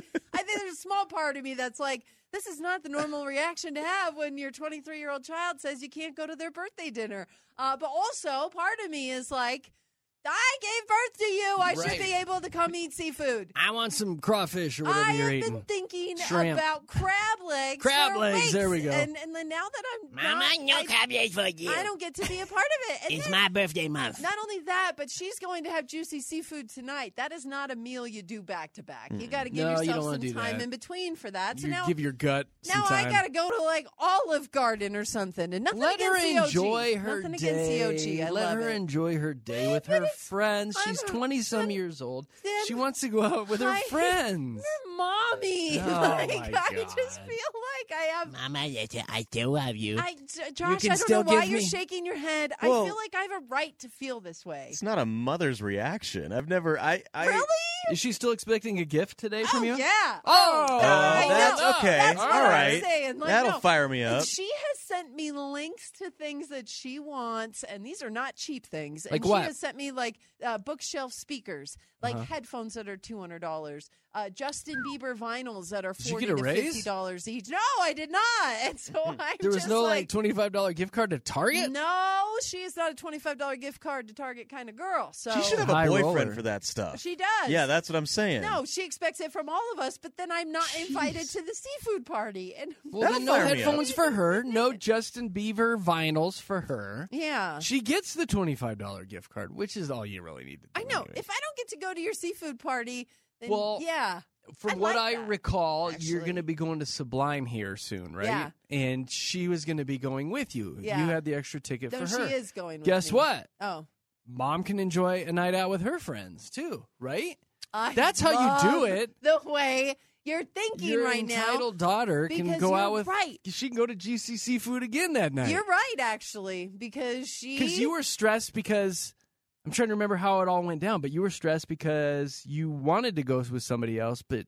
D: I think there's a small part of me that's like, this is not the normal reaction to have when your twenty-three-year-old child says you can't go to their birthday dinner. Uh, but also, part of me is like, I gave birth to you. I
C: Right.
D: should be able to come eat seafood.
C: I want some crawfish or whatever
D: I
C: you're
D: have
C: eating.
D: been thinking
C: Shrimp.
D: about crab legs.
C: Crab
D: for
C: legs,
D: weeks.
C: there we go.
D: And, and then now that I'm
G: Mama,
D: not,
G: no
D: I,
G: crab legs for you.
D: I don't get to be a part of it. And
G: It's
D: then-
G: my birthday month.
D: Not only that, but she's going to have juicy seafood tonight. That is not a meal you do back to back. You got to give
C: No, you
D: yourself
C: don't wanna
D: some
C: do
D: time
C: that.
D: in between for that. So
C: you
D: now,
C: give your gut some
D: now
C: time.
D: I got to go to like Olive Garden or something, and nothing
C: Let her
D: against the O G.
C: enjoy her
D: nothing
C: day.
D: against the O G. I
C: Let
D: love
C: her
D: it.
C: enjoy her day with her friends. She's
D: I'm-
C: twenty some years old.
D: Then
C: She wants to go out with her
D: I-
C: friends.
D: You're mommy.
C: Oh,
D: like,
C: my
D: I just
C: God.
D: feel like I have.
G: Mama, listen, I still love you.
D: I, J- Josh,
C: can
D: I don't
C: still
D: know why
C: give
D: you're
C: me-
D: shaking your head.
E: Well-
D: I feel like I have a right to feel this way.
E: it's not a mother's reaction. I've never. I. I
D: Really?
C: Is she still expecting a gift today from
D: Oh,
C: you?
D: yeah.
C: Oh,
E: Oh,
D: I
E: that's
D: know.
E: okay.
D: That's what
E: All
D: I'm
E: right.
D: saying. Like,
E: That'll
D: no.
E: fire me
D: And
E: up.
D: she has sent me links to things that she wants, and these are not cheap things.
C: Like
D: and
C: what?
D: She has sent me like uh, bookshelf speakers, like
C: Uh-huh.
D: headphones that are two hundred dollars, uh, Justin Bieber vinyls that are
C: Did you
D: forty
C: get a
D: to
C: raise?
D: fifty dollars each. No, I did not. And so I'm
C: There was
D: just
C: no like
D: like
C: twenty-five dollar gift card to Target?
D: no, she is not a twenty-five dollar gift card to Target kind of girl. So
E: She should have a
C: High
E: boyfriend
C: roller.
E: for that stuff.
D: She does.
E: Yeah, that's what I'm saying.
D: No, she expects it from all of us, but then I'm not invited to the seafood party. And
C: Well,
E: That'll
C: then no
E: fire me up.
C: headphones for her. No Justin Bieber vinyls for her.
D: yeah.
C: She gets the twenty-five dollar gift card, which is all you really need to do.
D: I know.
C: anyway.
D: If I don't get to go to your seafood party, then
C: Well,
D: yeah.
C: From
D: I
C: what
D: like
C: I
D: that,
C: recall, you're
D: actually.
C: going to be going to Sublime here soon, right?
D: Yeah.
C: And she was going to be going with you.
D: Yeah.
C: You had the extra ticket
D: No,
C: for
D: she
C: her.
D: is going with
C: Guess
D: me.
C: what?
D: Oh.
C: Mom can enjoy a night out with her friends too, right?
D: I
C: That's how you do
D: love
C: it.
D: The way you're thinking
C: Your
D: right now.
C: entitled daughter can
D: because
C: go
D: you're
C: out with.
D: right.
C: She can go to G C Seafood again that night.
D: You're right, actually, because she.
C: Because you were stressed because I'm trying to remember how it all went down, but you were stressed because you wanted to go with somebody else, but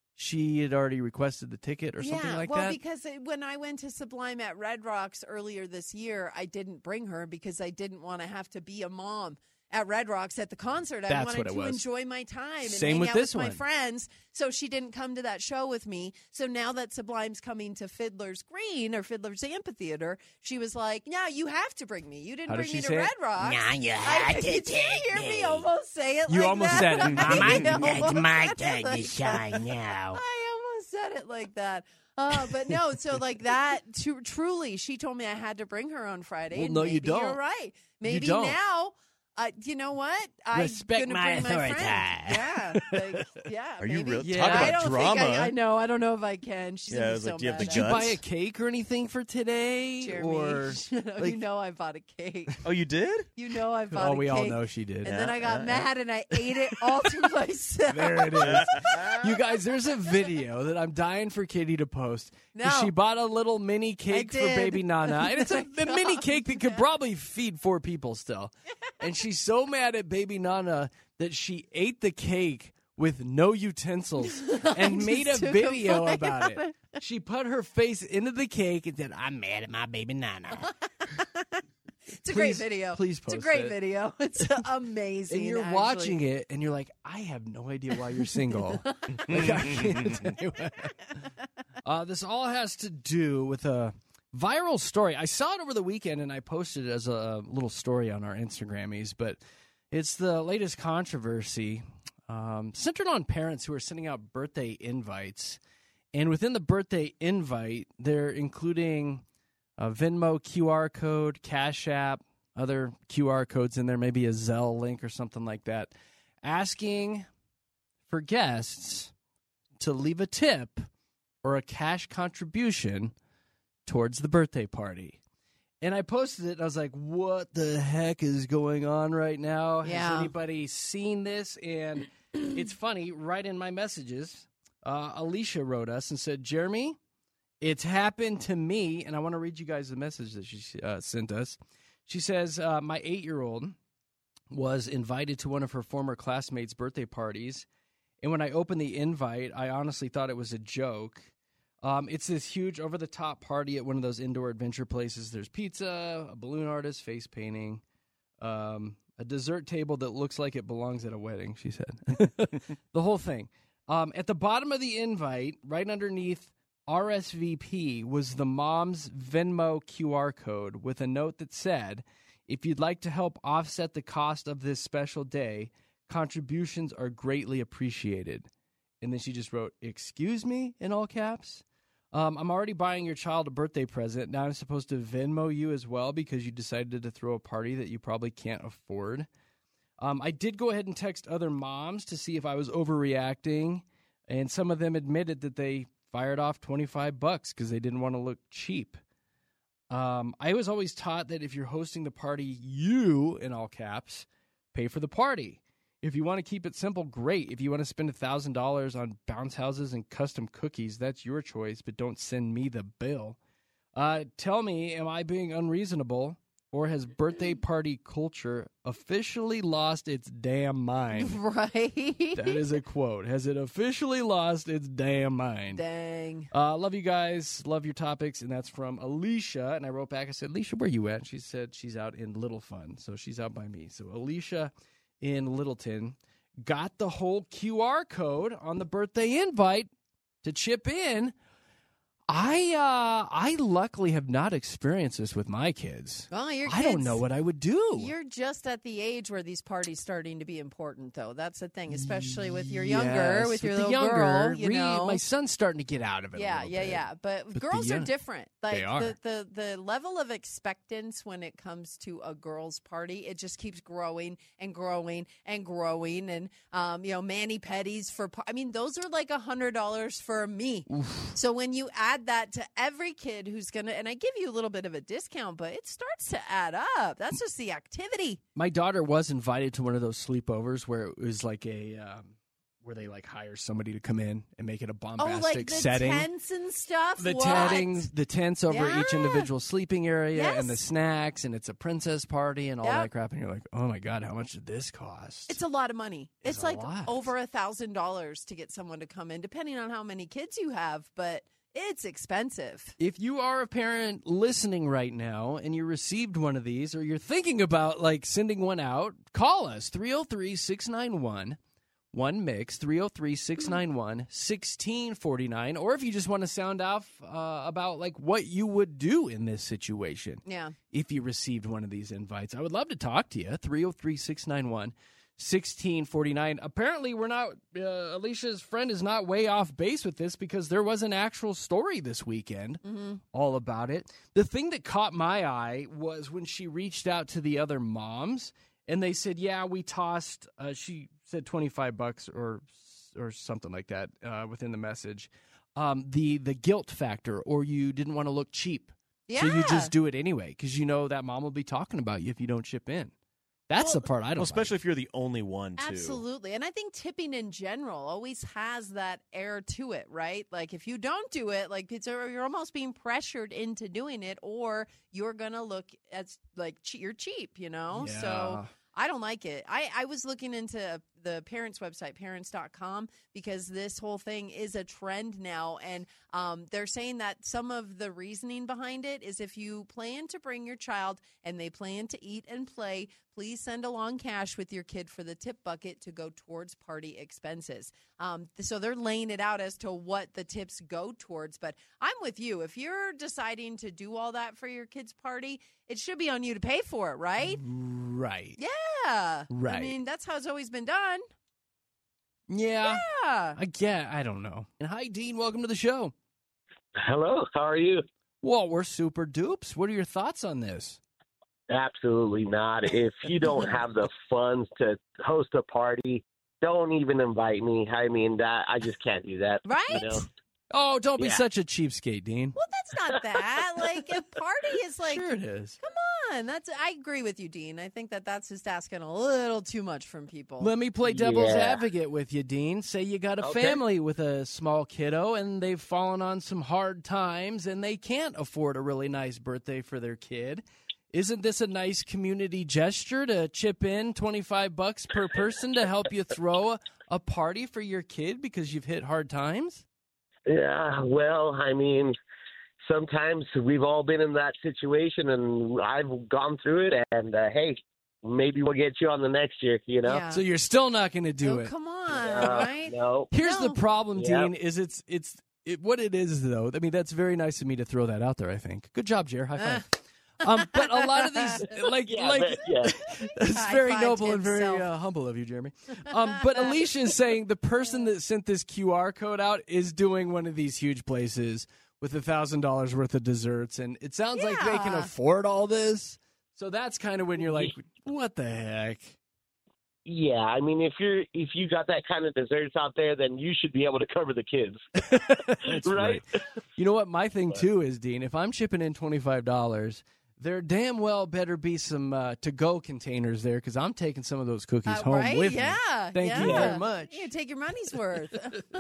C: she had already requested the ticket or something
D: yeah,
C: like
D: well,
C: that.
D: because it, when I went to Sublime at Red Rocks earlier this year, I didn't bring her because I didn't want to have to be a mom at Red Rocks at the concert. I
C: That's
D: wanted
C: what it
D: to
C: was.
D: enjoy my time and
C: Same
D: hang
C: with
D: out
C: this
D: with my
C: one.
D: friends. So she didn't come to that show with me. So now that Sublime's coming to Fiddler's Green or Fiddler's Amphitheater, she was like, "No, you have to bring me. You didn't
C: How did
D: bring
C: she
D: me to
C: say it?
D: Red Rocks."
G: Nah, you
D: I,
G: had to
D: did you
G: take
D: hear me
G: me.
D: almost say it
C: You
D: like
C: almost
D: that?
C: said it.
D: I
G: Mama, it's
D: almost
G: my
D: said it
G: turn to
D: like
G: shine
D: that.
G: now.
D: I almost said it like that. Uh, but no, so like that, tr- truly, she told me I had to bring her on Friday.
C: Well,
D: and
C: no, you
D: maybe
C: don't.
D: You're right. Maybe
C: don't.
D: now, uh, you know what? I'm
G: Respect
D: gonna
G: my
D: bring my
G: authority.
D: friend. Yeah, like, yeah.
E: Are you
D: maybe.
E: real?
C: Yeah.
E: Talk
D: I
E: about
D: don't
E: drama.
D: think I, I know. I don't know if I can. She's
E: Yeah,
D: gonna
E: I
D: be
E: was
D: so
E: like, do you have
D: mad
E: the
C: Did you
D: at
C: buy
D: me.
E: guts?
C: a cake or anything for today?
D: Jeremy,
C: Or
D: you know,
C: like-
D: you know I bought a cake.
E: Oh, you did?
D: You know I bought
C: oh,
D: a
C: we
D: cake.
C: all know she did.
D: And then I got
E: Yeah,
D: mad and I ate it all to myself.
C: There it is. You guys, there's a video that I'm dying for Kitty to post. 'Cause
D: No.
C: She bought a little mini cake for
D: did.
C: baby Nana. And it's a, a mini cake that could probably feed four people still. And she's so mad at baby Nana that she ate the cake with no utensils and made a
D: just took a
C: video
D: bite
C: about
D: out
C: it.
D: of
C: She put her face into the cake and said,
G: I'm mad at my baby Nana.
D: It's a great
C: Please-
D: video.
C: please
D: It's a
C: post
D: great
C: it.
D: video. It's amazing.
C: and you're
D: actually.
C: watching it and you're like, I have no idea why you're single. Like, I can't. Anyway. Uh, this all has to do with a viral story. I saw it over the weekend, and I posted it as a little story on our Instagrammies, but it's the latest controversy um, centered on parents who are sending out birthday invites. And within the birthday invite, they're including a Venmo Q R code, Cash App, other Q R codes in there, maybe a Zelle link or something like that, asking for guests to leave a tip or a cash contribution towards the birthday party. And I posted it, and I was like, what the heck is going on right now?
D: Yeah.
C: Has anybody seen this? And it's funny, right in my messages, uh, Alicia wrote us and said, Jeremy, it's happened to me. And I want to read you guys the message that she uh, sent us. She says, uh, my eight-year-old was invited to one of her former classmates' birthday parties. And when I opened the invite, I honestly thought it was a joke. Um, it's this huge over-the-top party at one of those indoor adventure places. There's pizza, a balloon artist, face painting, um, a dessert table that looks like it belongs at a wedding, she said. The whole thing. Um, at the bottom of the invite, right underneath R S V P, was the mom's Venmo Q R code with a note that said, if you'd like to help offset the cost of this special day, contributions are greatly appreciated. And then she just wrote, excuse me, in all caps. Um, I'm already buying your child a birthday present. Now I'm supposed to Venmo you as well because you decided to throw a party that you probably can't afford. Um, I did go ahead and text other moms to see if I was overreacting, and some of them admitted that they fired off twenty-five bucks because they didn't want to look cheap. Um, I was always taught that if you're hosting the party, you, in all caps, pay for the party. If you want to keep it simple, great. If you want to spend one thousand dollars on bounce houses and custom cookies, that's your choice, but don't send me the bill. Uh, tell me, am I being unreasonable, or has birthday party culture officially lost its damn mind?
D: Right.
C: That is a quote. Has it officially lost its damn mind?
D: Dang.
C: Uh, love you guys. Love your topics. And that's from Alicia. And I wrote back, I said, Alicia, where you at? She said she's out in Little Fun. So she's out by me. So Alicia in Littleton got the whole Q R code on the birthday invite to chip in. I uh, I luckily have not experienced this with my kids.
D: Well, your
C: I don't
D: kids-
C: know what I would do.
D: You're just at the age where these parties starting to be important, though. That's the thing, especially with your younger,
C: Yes,
D: with your
C: the
D: little
C: younger,
D: girl. You
C: re-
D: know,
C: my son's starting to get out of it. a
D: yeah,
C: little
D: yeah,
C: bit.
D: yeah. But,
C: But the
D: girls are
C: young-
D: different. Like
C: They are.
D: The, the the level of expectance when it comes to a girl's party, it just keeps growing and growing and growing. And um, you know, mani pedis for. par- I mean, those are like a hundred dollars for me. So when you add that to every kid who's gonna, and I give you a little bit of a discount, but it starts to add up. That's just the activity.
C: My daughter was invited to one of those sleepovers where it was like a um, where they like hire somebody to come in and make it a bombastic
D: Oh, like the
C: setting.
D: tents and stuff.
C: The
D: What?
C: tents, the tents over
D: Yeah.
C: each individual sleeping area,
D: Yes.
C: and the snacks, and it's a princess party and all
D: Yep.
C: that crap. And you're like, oh my god, how much did this cost?
D: It's a lot of money.
C: It's
D: It's,
C: a
D: like
C: lot.
D: over a thousand dollars to get someone to come in, depending on how many kids you have. But it's expensive.
C: If you are a parent listening right now and you received one of these, or you're thinking about like sending one out, call us three oh three, six nine one, one mix, three oh three, six nine one, one six four nine. Or if you just want to sound off uh, about like what you would do in this situation.
D: Yeah.
C: If you received one of these invites, I would love to talk to you. three oh three, six nine one, one six four nine. Apparently, we're not, uh, Alicia's friend is not way off base with this because there was an actual story this weekend
D: Mm-hmm.
C: all about it. The thing that caught my eye was when she reached out to the other moms and they said, yeah, we tossed, uh, she said twenty-five bucks or or something like that uh, within the message. Um, the, the guilt factor, or you didn't want to look cheap.
D: Yeah.
C: So you just do it anyway because you know that mom will be talking about you if you don't chip in. That's the part I don't
E: Well,
C: like.
E: especially if you're the only one, too.
D: Absolutely. And I think tipping in general always has that air to it, right? Like if you don't do it, like it's, you're almost being pressured into doing it, or you're going to look as like che- you're cheap, you know?
C: Yeah.
D: So I don't like it. I, I was looking into the parents' website, parents dot com, because this whole thing is a trend now. And um, they're saying that some of the reasoning behind it is if you plan to bring your child and they plan to eat and play, please send along cash with your kid for the tip bucket to go towards party expenses. Um, so they're laying it out as to what the tips go towards. But I'm with you. If you're deciding to do all that for your kid's party, it should be on you to pay for it, right?
C: Right.
D: Yeah.
C: Right.
D: I mean, that's how it's always been done.
C: Yeah.
D: Yeah.
C: I get. I don't know. And hi, Dean. Welcome to the show.
M: Hello. How are you?
C: Well, we're super dupes. What are your thoughts on this?
M: Absolutely not. If you don't have the funds to host a party, don't even invite me. I mean, that I just can't do that.
D: Right?
M: You know?
C: Oh, don't be
M: Yeah.
C: such a cheapskate, Dean.
D: Well, that's not that. Like, a party is like,
C: Sure it is.
D: come on. That's. I agree with you, Dean. I think that that's just asking a little too much from people.
C: Let me play devil's
M: Yeah.
C: advocate with you, Dean. Say you got a
M: Okay.
C: family with a small kiddo and they've fallen on some hard times and they can't afford a really nice birthday for their kid. Isn't this a nice community gesture to chip in twenty-five bucks per person to help you throw a, a party for your kid because you've hit hard times?
M: Yeah, well, I mean, sometimes we've all been in that situation, and I've gone through it, and uh, hey, maybe we'll get you on the next year, you know?
D: Yeah.
C: So you're still not going to do
D: Oh,
C: it.
D: come on,
M: Uh,
D: right?
M: no.
C: Here's
D: No.
C: the problem,
M: Yep.
C: Dean, is it's it's it, what it is, though. I mean, that's very nice of me to throw that out there, I think. Good job, Jer. High five. um, but a lot of these, like,
M: Yeah,
C: like
M: but- yeah.
C: that's
D: High
C: very
D: five
C: noble
D: to
C: and very
D: himself.
C: uh, humble of you, Jeremy. Um, but Alicia is saying the person that sent this Q R code out is doing one of these huge places with a thousand dollars worth of desserts, and it sounds like they can
D: Yeah.
C: afford all this. So that's kind of when you're like, what the heck?
M: Yeah, I mean, if you're if you got that kind of desserts out there, then you should be able to cover the kids.
C: That's
M: Right?
C: right. You know what? My thing, too, is, Dean, if I'm chipping in twenty-five dollars, there damn well better be some uh, to-go containers there because I'm taking some of those cookies
D: Uh,
C: home
D: right?
C: with me.
D: Yeah.
C: Thank
D: yeah.
C: you very much.
D: You take your money's worth.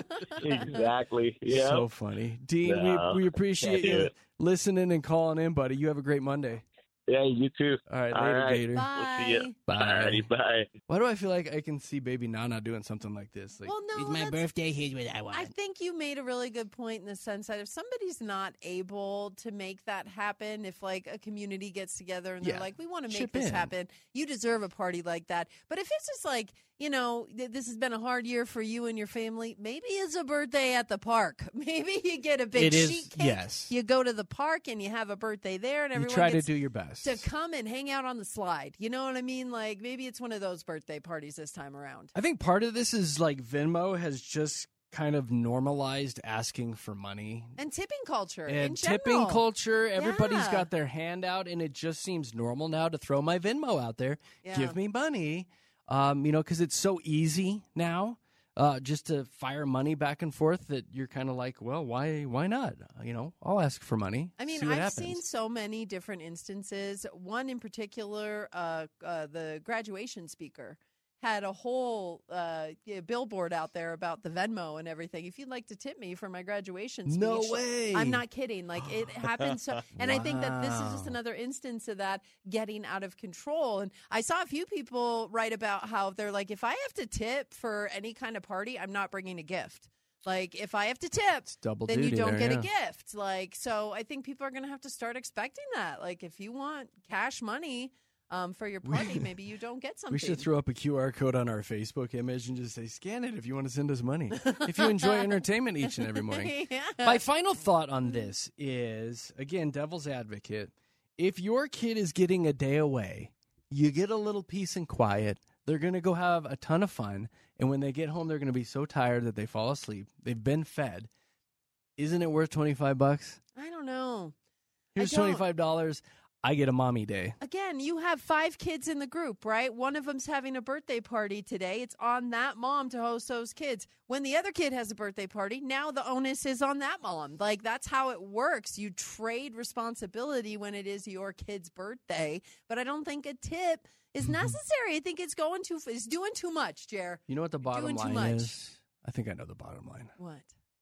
M: Exactly. Yeah.
C: So funny. Dean,
M: No,
C: we, we appreciate
M: can't do
C: you
M: it.
C: listening and calling in, buddy. You have a great Monday.
M: Yeah, you too.
C: All right,
M: All
C: later,
M: right.
C: Gator.
D: Bye.
M: We'll see you.
C: Bye.
M: Alrighty, bye.
C: Why do I feel like I can see baby Nana doing something like this? Like,
D: Well, no,
G: It's my
D: that's-
G: birthday. Here's what I want.
D: I think you made a really good point in the sense that if somebody's not able to make that happen, if like a community gets together and they're
C: Yeah.
D: like, we want to make
C: Chip
D: this
C: in.
D: happen, you deserve a party like that. But if it's just like, you know, th- this has been a hard year for you and your family, maybe it's a birthday at the park. Maybe you get a big
C: It is-
D: sheet cake.
C: yes.
D: You go to the park and you have a birthday there and
C: you
D: everyone
C: try to
D: gets
C: do your best.
D: to come and hang out on the slide. You know what I mean? Like maybe it's one of those birthday parties this time around.
C: I think part of this is like Venmo has just kind of normalized asking for money.
D: And tipping culture in
C: And
D: general.
C: tipping culture, everybody's
D: Yeah.
C: got their hand out, and it just seems normal now to throw my Venmo out there.
D: Yeah.
C: Give me money, um, you know, because it's so easy now uh, just to fire money back and forth that you're kind of like, well, why, why not? You know, I'll ask for money.
D: I mean,
C: see what
D: I've
C: happens.
D: seen so many different instances. One in particular, uh, uh, the graduation speaker had a whole uh, yeah, billboard out there about the Venmo and everything. If you'd like to tip me for my graduation speech,
C: No way.
D: I'm not kidding. Like it happens. So, and I think that this is just
C: Wow.
D: another instance of that getting out of control. And I saw a few people write about how they're like, if I have to tip for any kind of party, I'm not bringing a gift. Like if I have to tip,
C: double
D: then you
C: duty
D: don't
C: there,
D: get
C: yeah.
D: a gift. Like so, I think people are going to have to start expecting that. Like if you want cash money um, for your party, maybe you don't get something.
C: We should throw up a Q R code on our Facebook image and just say, scan it if you want to send us money. If you enjoy entertainment each and every morning.
D: Yeah.
C: My final thought on this is, again, devil's advocate. If your kid is getting a day away, you get a little peace and quiet. They're going to go have a ton of fun. And when they get home, they're going to be so tired that they fall asleep. They've been fed. Isn't it worth twenty-five bucks?
D: I don't know.
C: Here's
D: I don't.
C: twenty-five dollars. I get a mommy day.
D: Again, you have five kids in the group, right? One of them's having a birthday party today. It's on that mom to host those kids. When the other kid has a birthday party, now the onus is on that mom. Like, that's how it works. You trade responsibility when it is your kid's birthday. But I don't think a tip is necessary. I think it's going too, it's doing too much, Jer.
C: You know what the bottom
D: doing too
C: line
D: much.
C: is? I think I know the bottom line.
D: What?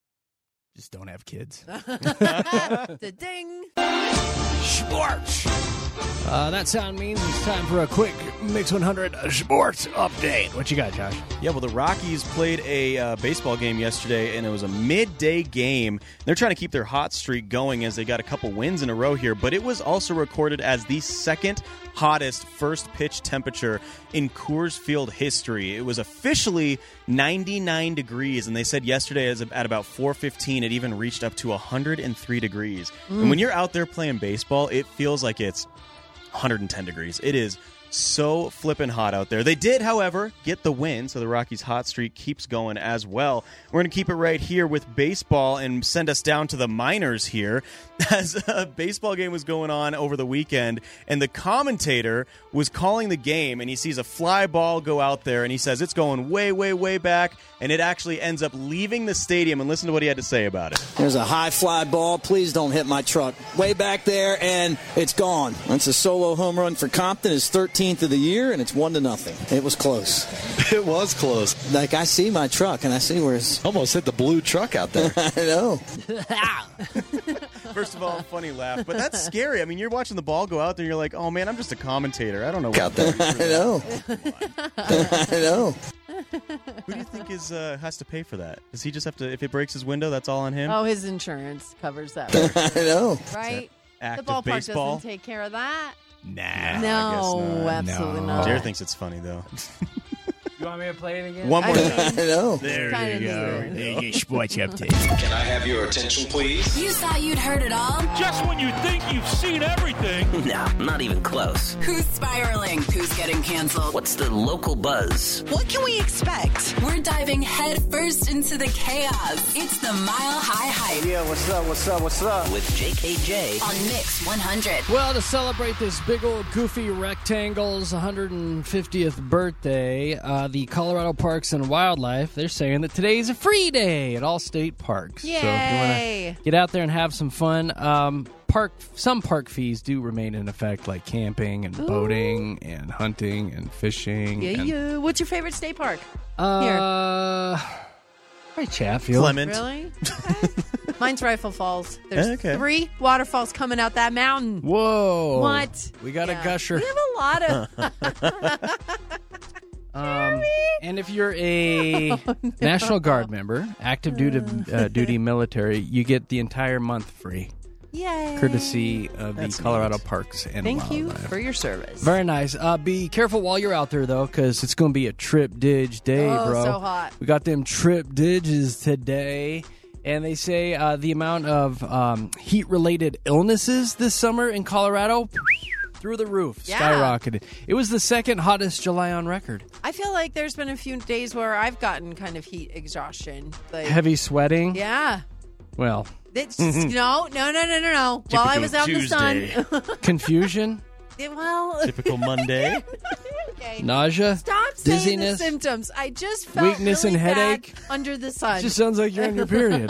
C: Just don't have kids.
D: The ding.
C: Sports. Uh, that sound means it's time for a quick Mix one hundred sports update. What you got, Josh?
E: Yeah, well, the Rockies played a uh, baseball game yesterday, and it was a midday game. They're trying to keep their hot streak going as they got a couple wins in a row here, but it was also recorded as the second hottest first pitch temperature in Coors Field history. It was officially ninety-nine degrees, and they said yesterday as at about four fifteen it even reached up to one hundred three degrees. Mm. And when you're out there playing baseball, it feels like it's one hundred ten degrees. It is so flippin' hot out there. They did, however, get the win, so the Rockies' hot streak keeps going as well. We're going to keep it right here with baseball and send us down to the minors here as a baseball game was going on over the weekend, and the commentator was calling the game, and he sees a fly ball go out there, and he says it's going way, way, way back, and it actually ends up leaving the stadium, and listen to what he had to say about it.
B: There's a high fly ball. Please don't hit my truck. Way back there, and it's gone. That's a solo home run for Compton. His thirteenth of the year, and it's one to nothing. It was close.
N: It was close.
B: Like, I see my truck, and I see where it's...
N: Almost hit the blue truck out there.
B: I know.
E: First of all, funny laugh, but that's scary. I mean, you're watching the ball go out there, and you're like, oh, man, I'm just a commentator. I don't know what
B: out there. I know. I know.
E: Who do you think is uh, has to pay for that? Does he just have to, if it breaks his window, that's all on him?
D: Oh, his insurance covers that.
B: I know.
D: Right?
E: Active
D: the ballpark
E: baseball?
D: doesn't take care of that.
C: Nah.
D: No, absolutely
C: No.
D: not.
E: Jared thinks it's funny, though.
C: You want me to play it again?
E: One more
D: I
E: time.
B: I know.
C: There
D: Kinda
C: you go.
D: neat.
C: There you go. Sports update.
F: Can I have your attention, please?
A: You thought you'd heard it all?
O: Just when you think you've seen everything.
G: No, not even close.
A: Who's spiraling? Who's getting canceled?
G: What's the local buzz?
A: What can we expect? We're diving head first into the chaos. It's the Mile High Hype
B: Yeah, what's up, what's up, what's up?
G: With J K J.
A: on Mix one hundred.
C: Well, to celebrate this big old goofy rectangle's one hundred fiftieth birthday, uh, the Colorado Parks and Wildlife, they're saying that today's a free day at all state parks.
D: Yay.
C: So if you want to get out there and have some fun, um, park some park fees do remain in effect, like camping and
D: Ooh.
C: boating and hunting and fishing.
D: Yeah,
C: and,
D: yeah. What's your favorite state park?
C: Uh, right, Chatfield.
E: Clement.
D: Really? Okay. Mine's Rifle Falls. There's
E: Okay.
D: three waterfalls coming out that mountain.
C: Whoa.
D: What?
C: We got
D: Yeah.
C: a gusher.
D: We have a lot of...
C: Um, and if you're a
D: Oh, no.
C: National Guard member, active duty, uh, duty military, you get the entire month free,
D: Yay.
C: courtesy of
E: That's
C: the Colorado
E: neat.
C: Parks and
D: Thank you
C: Wildlife.
D: for your service.
C: Very nice. Uh, be careful while you're out there, though, because it's going to be a trip dig day,
D: Oh,
C: bro.
D: so hot.
C: We got them trip diges today. And they say uh, the amount of um, heat-related illnesses this summer in Colorado, through the roof,
D: Yeah.
C: skyrocketed. It was the second hottest July on record.
D: I feel like there's been a few days where I've gotten kind of heat exhaustion. Like,
C: Heavy sweating.
D: yeah.
C: Well,
D: It's, no, no, no, no, no, no. While I
E: Typical
D: was out in the
E: Tuesday.
D: sun.
C: confusion,
D: It- well,
E: Typical Monday.
D: okay.
C: nausea,
D: Stop saying
C: dizziness,
D: the symptoms. I just felt
C: weakness
D: really
C: and
D: bad
C: headache.
D: under the sun.
C: It just sounds like you're on your period.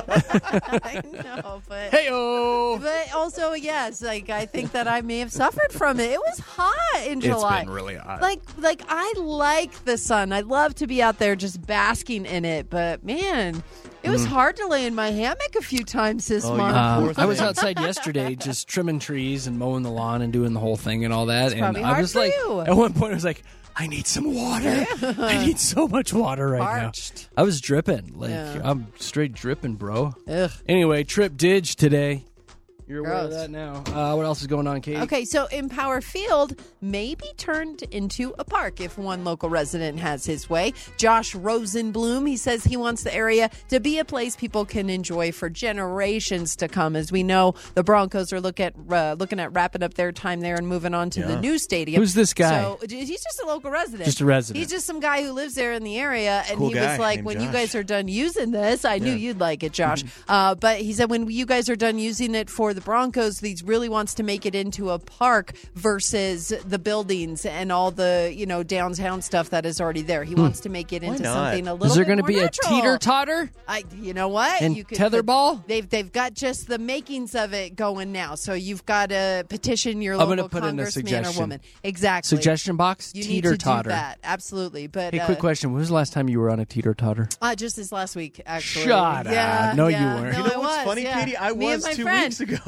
D: I know, but
C: Hey-o.
D: but also yes, like I think that I may have suffered from it. It was hot in July.
C: It's been really hot.
D: Like like I like the sun. I love to be out there just basking in it. But man, it was
C: Mm.
D: hard to lay in my hammock a few times this
E: Oh, you
D: month.
C: Um,
E: Poor
C: I was
E: thing.
C: outside yesterday just trimming trees and mowing the lawn and doing the whole thing and all that. and
D: probably
C: I
D: hard
C: was
D: for
C: like,
D: you.
C: at one point, I was like, I need some water. I need so much water right
D: Parched.
C: now. I was dripping. Like,
D: Yeah.
C: I'm straight dripping, bro.
D: Ugh.
C: Anyway, trip dig today. You're aware of
D: Gross.
C: that now. Uh, what else is going on, Katie?
D: Okay, so Empower Field may be turned into a park if one local resident has his way. Josh Rosenblum, he says he wants the area to be a place people can enjoy for generations to come. As we know, the Broncos are look at uh, looking at wrapping up their time there and moving on to the
C: Yeah.
D: new stadium.
C: Who's this guy?
D: So he's just a local resident.
C: Just a resident.
D: He's just some guy who lives there in the area, and
E: Cool
D: he
E: guy
D: was like,
E: named
D: "When you
E: Josh.
D: guys are done using this, I knew
E: Yeah.
D: you'd like it, Josh." uh, but he said, "When you guys are done using it for the Broncos, these really wants to make it into a park versus the buildings and all the you know downtown stuff that is already there. He wants to make it into
E: not?
D: something a little.
C: Is there
D: going
C: gonna
D: to
C: be a teeter totter?
D: I, you know what?
C: And
D: you could
C: tetherball?
D: put- They've they've got just the makings of it going now. So you've got to petition your
C: I'm
D: local
C: gonna put in a
D: congressman or
C: suggestion.
D: woman. Exactly.
C: Suggestion box?
D: You
C: Teeter
D: need to
C: totter.
D: do that. Absolutely. But
C: Hey,
D: uh,
C: quick question. When was the last time you were on a teeter totter?
D: Uh, just this last week, actually.
C: Shut up.
D: yeah,
C: No, you
D: yeah.
C: weren't.
D: No,
E: You know
D: I
E: what's
D: was,
E: funny,
D: yeah.
E: Katie? I
D: Me and
E: was
D: my
E: two
D: friend.
E: weeks ago.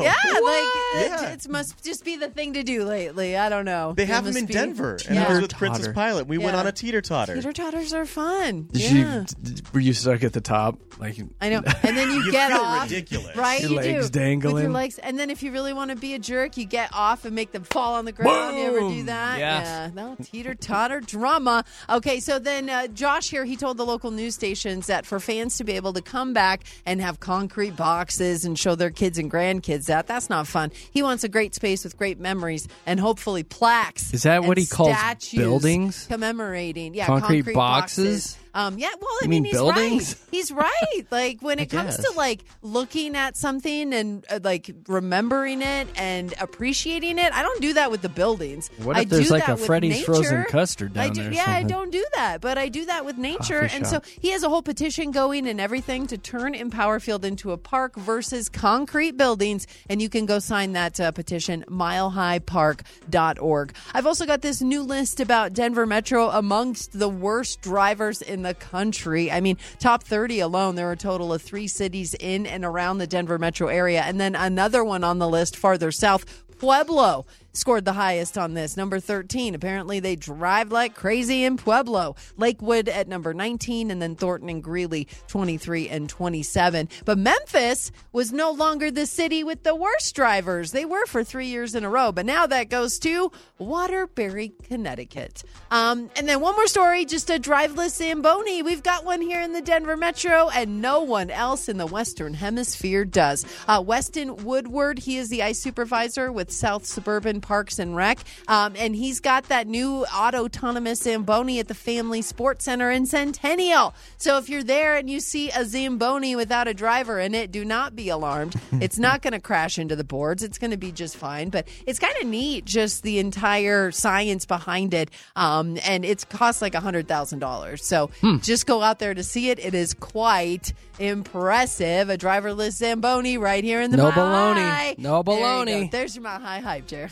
D: Yeah,
E: What?
D: like
E: Yeah.
D: it, it must just be the thing to do lately. I don't know.
E: They
D: It
E: have them
D: must
E: in
D: be-
E: Denver, and
D: yeah.
E: I was with Princess Pilot. We went
D: Yeah.
E: on a teeter-totter.
D: Teeter-totters are fun.
C: Did
D: yeah.
C: you, did- were you stuck at the top? Like
D: I know. And then you,
E: You
D: get
E: feel
D: off.
E: ridiculous.
D: Right?
C: Your
D: you
C: legs
D: do. With
C: dangling.
D: your legs. And then if you really want to be a jerk, you get off and make them fall on the ground. You ever do
C: Boom!
D: that?
C: Yes.
D: Yeah. No, teeter-totter drama. Okay, so then uh, Josh here, he told the local news stations that for fans to be able to come back and have concrete boxes and show their kids and grandkids that, that's not fun. He wants a great space with great memories and hopefully plaques.
C: Is that what
D: and
C: he calls
D: statues
C: buildings?
D: Commemorating. Yeah,
C: Concrete
D: concrete,
C: boxes?
D: Um, yeah, well, I
C: You
D: mean,
C: mean
D: he's
C: buildings?
D: right. He's right. Like when it comes to
C: guess.
D: like looking at something and uh, like remembering it and appreciating it, I don't do that with the buildings.
C: What
D: I
C: if there's
D: do
C: like
D: that
C: a
D: with
C: Freddy's
D: nature.
C: frozen custard
D: I
C: down
D: do,
C: there or
D: Yeah, I
C: something?
D: don't do that, but I do that with nature.
C: Coffee
D: And
C: shop.
D: so he has a whole petition going and everything to turn Empowerfield into a park versus concrete buildings. And you can go sign that uh, petition, mile high park dot org. I've also got this new list about Denver Metro amongst the worst drivers in the country. I mean, top thirty alone, there are a total of three cities in and around the Denver metro area. And then another one on the list farther south, Pueblo scored the highest on this, number thirteen. Apparently, they drive like crazy in Pueblo. Lakewood at number nineteen, and then Thornton and Greeley, twenty-three and twenty-seven. But Memphis was no longer the city with the worst drivers. They were for three years in a row, but now that goes to Waterbury, Connecticut. Um, and then one more story, just a driveless Zamboni. We've got one here in the Denver metro, and no one else in the Western Hemisphere does. Uh, Weston Woodward, he is the ice supervisor with South Suburban Parks and Rec, um, and he's got that new autonomous Zamboni at the Family Sports Center in Centennial. So if you're there and you see a Zamboni without a driver in it, do not be alarmed. It's not going to crash into the boards. It's going to be just fine. But it's kind of neat, just the entire science behind it, um, and it costs like one hundred thousand dollars. So just go out there to see it. It is quite impressive. A driverless Zamboni right here in the
C: No
D: Mile
C: baloney.
D: High.
C: No
D: There you go.
C: baloney.
D: There's your Mile High hype, Jer.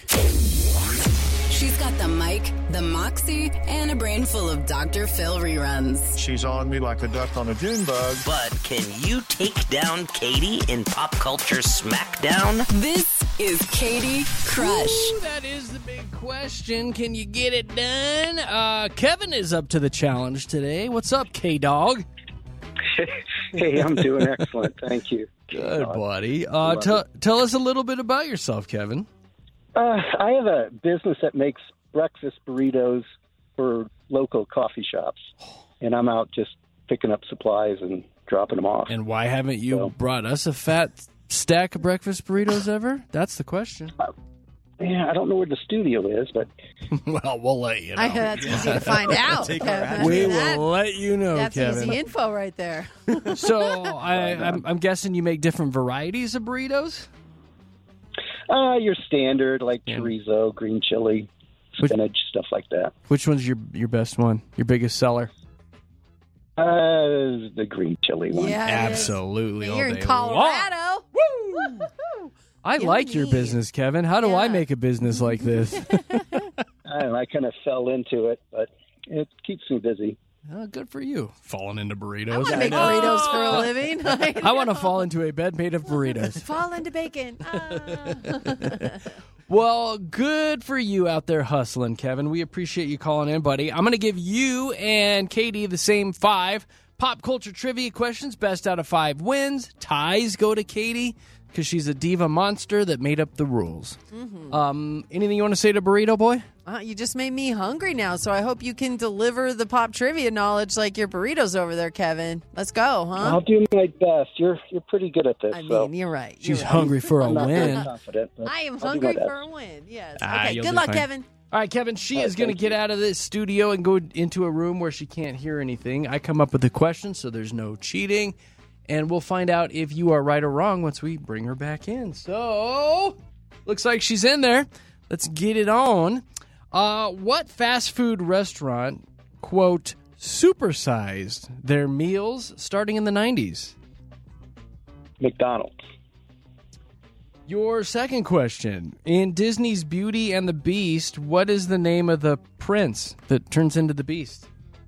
A: She's got the mic, the moxie, and a brain full of Doctor Phil reruns.
P: She's on me like a duck on a June bug.
G: But can you take down Katie in Pop Culture Smackdown?
A: This is Katie Crush.
C: Ooh, that is the big question. Can you get it done? Uh, Kevin is up to the challenge today. What's up, K-Dog?
Q: Hey, I'm doing excellent. Thank you.
C: Good,
Q: Uh,
C: buddy. Uh,
Q: love
C: tell,
Q: it.
C: tell us a little bit about yourself, Kevin.
Q: Uh, I have a business that makes breakfast burritos for local coffee shops, and I'm out just picking up supplies and dropping them off.
C: And why haven't you
Q: So-
C: brought us a fat stack of breakfast burritos ever? That's the question.
Q: Yeah, I don't know where the studio is, but
C: well, we'll let you know.
D: I know that's easy to find out.
E: Take
D: Kevin.
E: our action.
C: We
D: That-
C: will let you know,
D: That's
C: Kevin.
D: easy info right there.
C: So I, I'm, I'm guessing you make different varieties of burritos?
Q: uh, your standard like chorizo, green chili, spinach, stuff like that.
C: Which one's your your best one? Your biggest seller?
Q: Uh, the green chili one.
D: Yeah, it is.
C: Absolutely. all
D: You're in
C: day
D: Colorado.
C: long.
D: Woo!
C: I like your
D: Yummy.
C: business, Kevin. How do I
D: Yeah.
C: make a business like this?
Q: I don't know, I kind of fell into it, but it keeps me busy.
C: Oh, good for you. Falling into burritos.
D: I want to make burritos for a living.
C: I want to fall into a bed made of burritos.
D: Fall into bacon. Ah.
C: Well, good for you out there hustling, Kevin. We appreciate you calling in, buddy. I'm going to give you and Katie the same five pop culture trivia questions. Best out of five wins. Ties go to Katie because she's a diva monster that made up the rules.
D: Mhm.
C: Um, anything you want to say to Burrito Boy?
D: Uh, you just made me hungry now, so I hope you can deliver the pop trivia knowledge like your burritos over there, Kevin. Let's go, huh?
Q: I'll do my best. You're you're pretty good at this.
D: I
Q: so.
D: mean, you're right. You're
C: She's
D: right.
C: hungry for a
Q: I'm not very
C: win.
Q: confident, but
D: I am
Q: I'll do
D: hungry
Q: my best.
D: for a win. Yes.
C: Ah,
D: Okay.
C: you'll
D: Good
C: do
D: luck,
C: fine.
D: Kevin.
C: All right, Kevin, she
Q: All right,
C: is going to
Q: thank
C: get
Q: you.
C: out of this studio and go into a room where she can't hear anything. I come up with the question, so there's no cheating. And we'll find out if you are right or wrong once we bring her back in. So, looks like she's in there. Let's get it on. Uh, what fast food restaurant, quote, supersized their meals starting in the nineties?
Q: McDonald's.
C: Your second question. In Disney's Beauty and the Beast, what is the name of the prince that turns into the beast?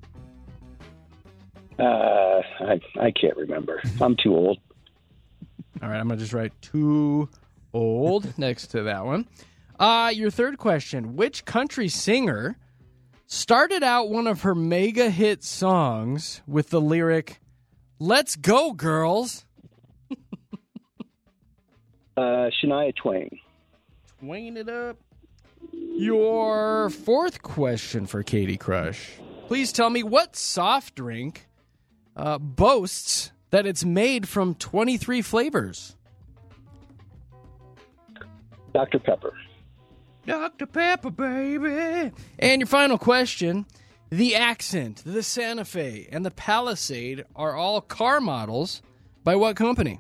Q: Uh, I I can't remember. I'm too old.
C: All right, I'm going to just write too old next to that one. Uh, your third question. Which country singer started out one of her mega hit songs with the lyric, "Let's go, girls"?
Q: Uh, Shania Twain.
C: Twain it up. Your fourth question for Katie Crush. Please tell me what soft drink uh, boasts that it's made from twenty-three flavors.
Q: Doctor Pepper.
C: Doctor Pepper, baby. And your final question. The Accent, the Santa Fe, and the Palisade are all car models by what company?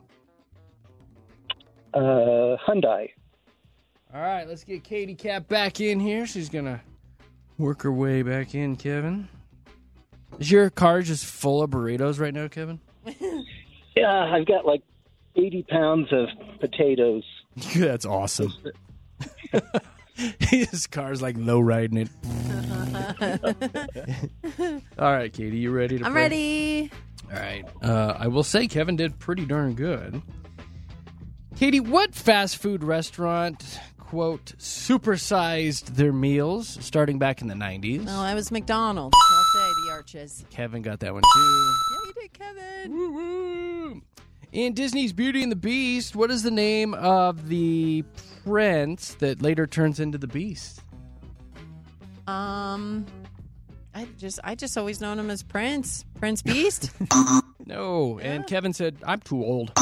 Q: Uh, Hyundai.
C: All right, let's get Katie Cap back in here. She's going to work her way back in, Kevin. Is your car just full of burritos right now, Kevin?
Q: Yeah, I've got like eighty pounds of potatoes.
C: That's awesome. His car's like low riding it. All right, Katie, you ready to
D: I'm
C: play?
D: ready.
C: All right. Uh, I will say Kevin did pretty darn good. Katie, what fast food restaurant, quote, supersized their meals starting back in the nineties?
D: No, I was McDonald's all day, the Arches.
C: Kevin got that one, too.
D: Yeah, you did, Kevin.
C: Woo-woo. In Disney's Beauty and the Beast, what is the name of the prince that later turns into the Beast?
D: Um, I just I just always known him as Prince. Prince Beast?
C: No, and Kevin said, I'm too old.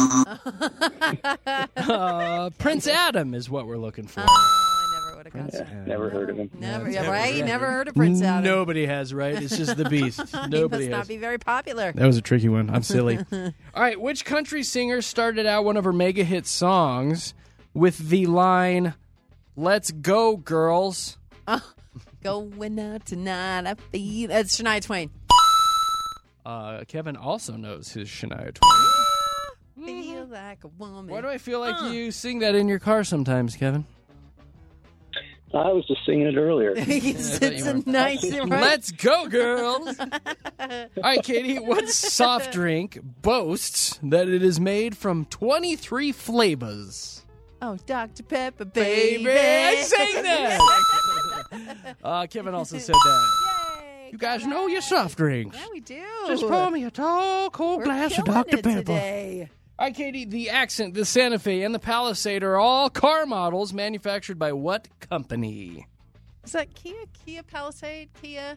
C: uh, Prince Adam is what we're looking for.
D: Oh, I never would have got that.
Q: Never heard of him.
D: Never, yeah, right? Never heard of Prince Adam.
C: Nobody has, right? It's just the Beast. Nobody
D: he must
C: has.
D: not be very popular.
C: That was a tricky one. I'm silly. All right, which country singer started out one of her mega hit songs with the line, "Let's go, girls"?
D: Uh, going out tonight, I feel... That's Shania Twain.
C: Uh, Kevin also knows his Shania Twain.
D: Feel like a woman.
C: Why do I feel like
D: uh.
C: you sing that in your car sometimes, Kevin?
Q: I was just singing it earlier.
D: it's it's a nice... Right?
C: Let's go, girls. All right, Katie, what soft drink boasts that it is made from twenty-three flavors?
D: Oh, Doctor Pepper, baby.
C: Baby, I sang that. uh, Kevin also said that.
D: Yay,
C: you guys know your soft drinks.
D: Yeah, we do.
C: Just pour me a tall, cold
D: We're
C: glass of
D: killing
C: Doctor
D: it
C: Pepper.
D: Today.
C: All right, Katie, the Accent, the Santa Fe, and the Palisade are all car models manufactured by what company?
D: Is that Kia? Kia Palisade? Kia?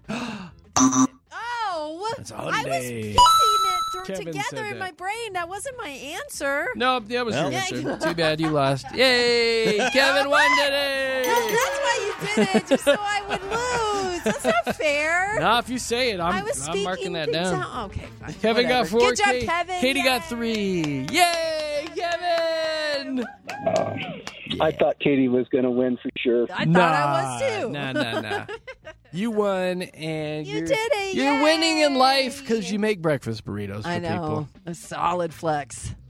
D: Oh!
C: That's a
D: I was
C: Hyundai.
D: piecing it through
C: Kevin
D: together
C: said
D: in
C: that.
D: my brain. That wasn't my answer.
C: No, that was
E: Well.
C: your answer. Too bad you lost. Yay! Kevin won today!
D: Well, that's why you did it, just so I would lose. That's not fair.
C: No, if you say it, I'm,
D: I was
C: I'm marking
D: speaking
C: that
D: things
C: down.
D: out. Okay, fine.
C: Kevin got
D: Whatever.
C: four.
D: Good job,
C: Kate-
D: Kevin.
C: Katie
D: Yay.
C: got three. Yay, Kevin!
Q: Uh, I thought Katie was going to win for sure.
D: I thought
C: nah,
D: I was too.
C: Nah, nah, nah. You won, and
D: You
C: you're,
D: did it.
C: You're
D: Yay.
C: winning in life because you make breakfast burritos for
D: I know.
C: people.
D: A solid flex.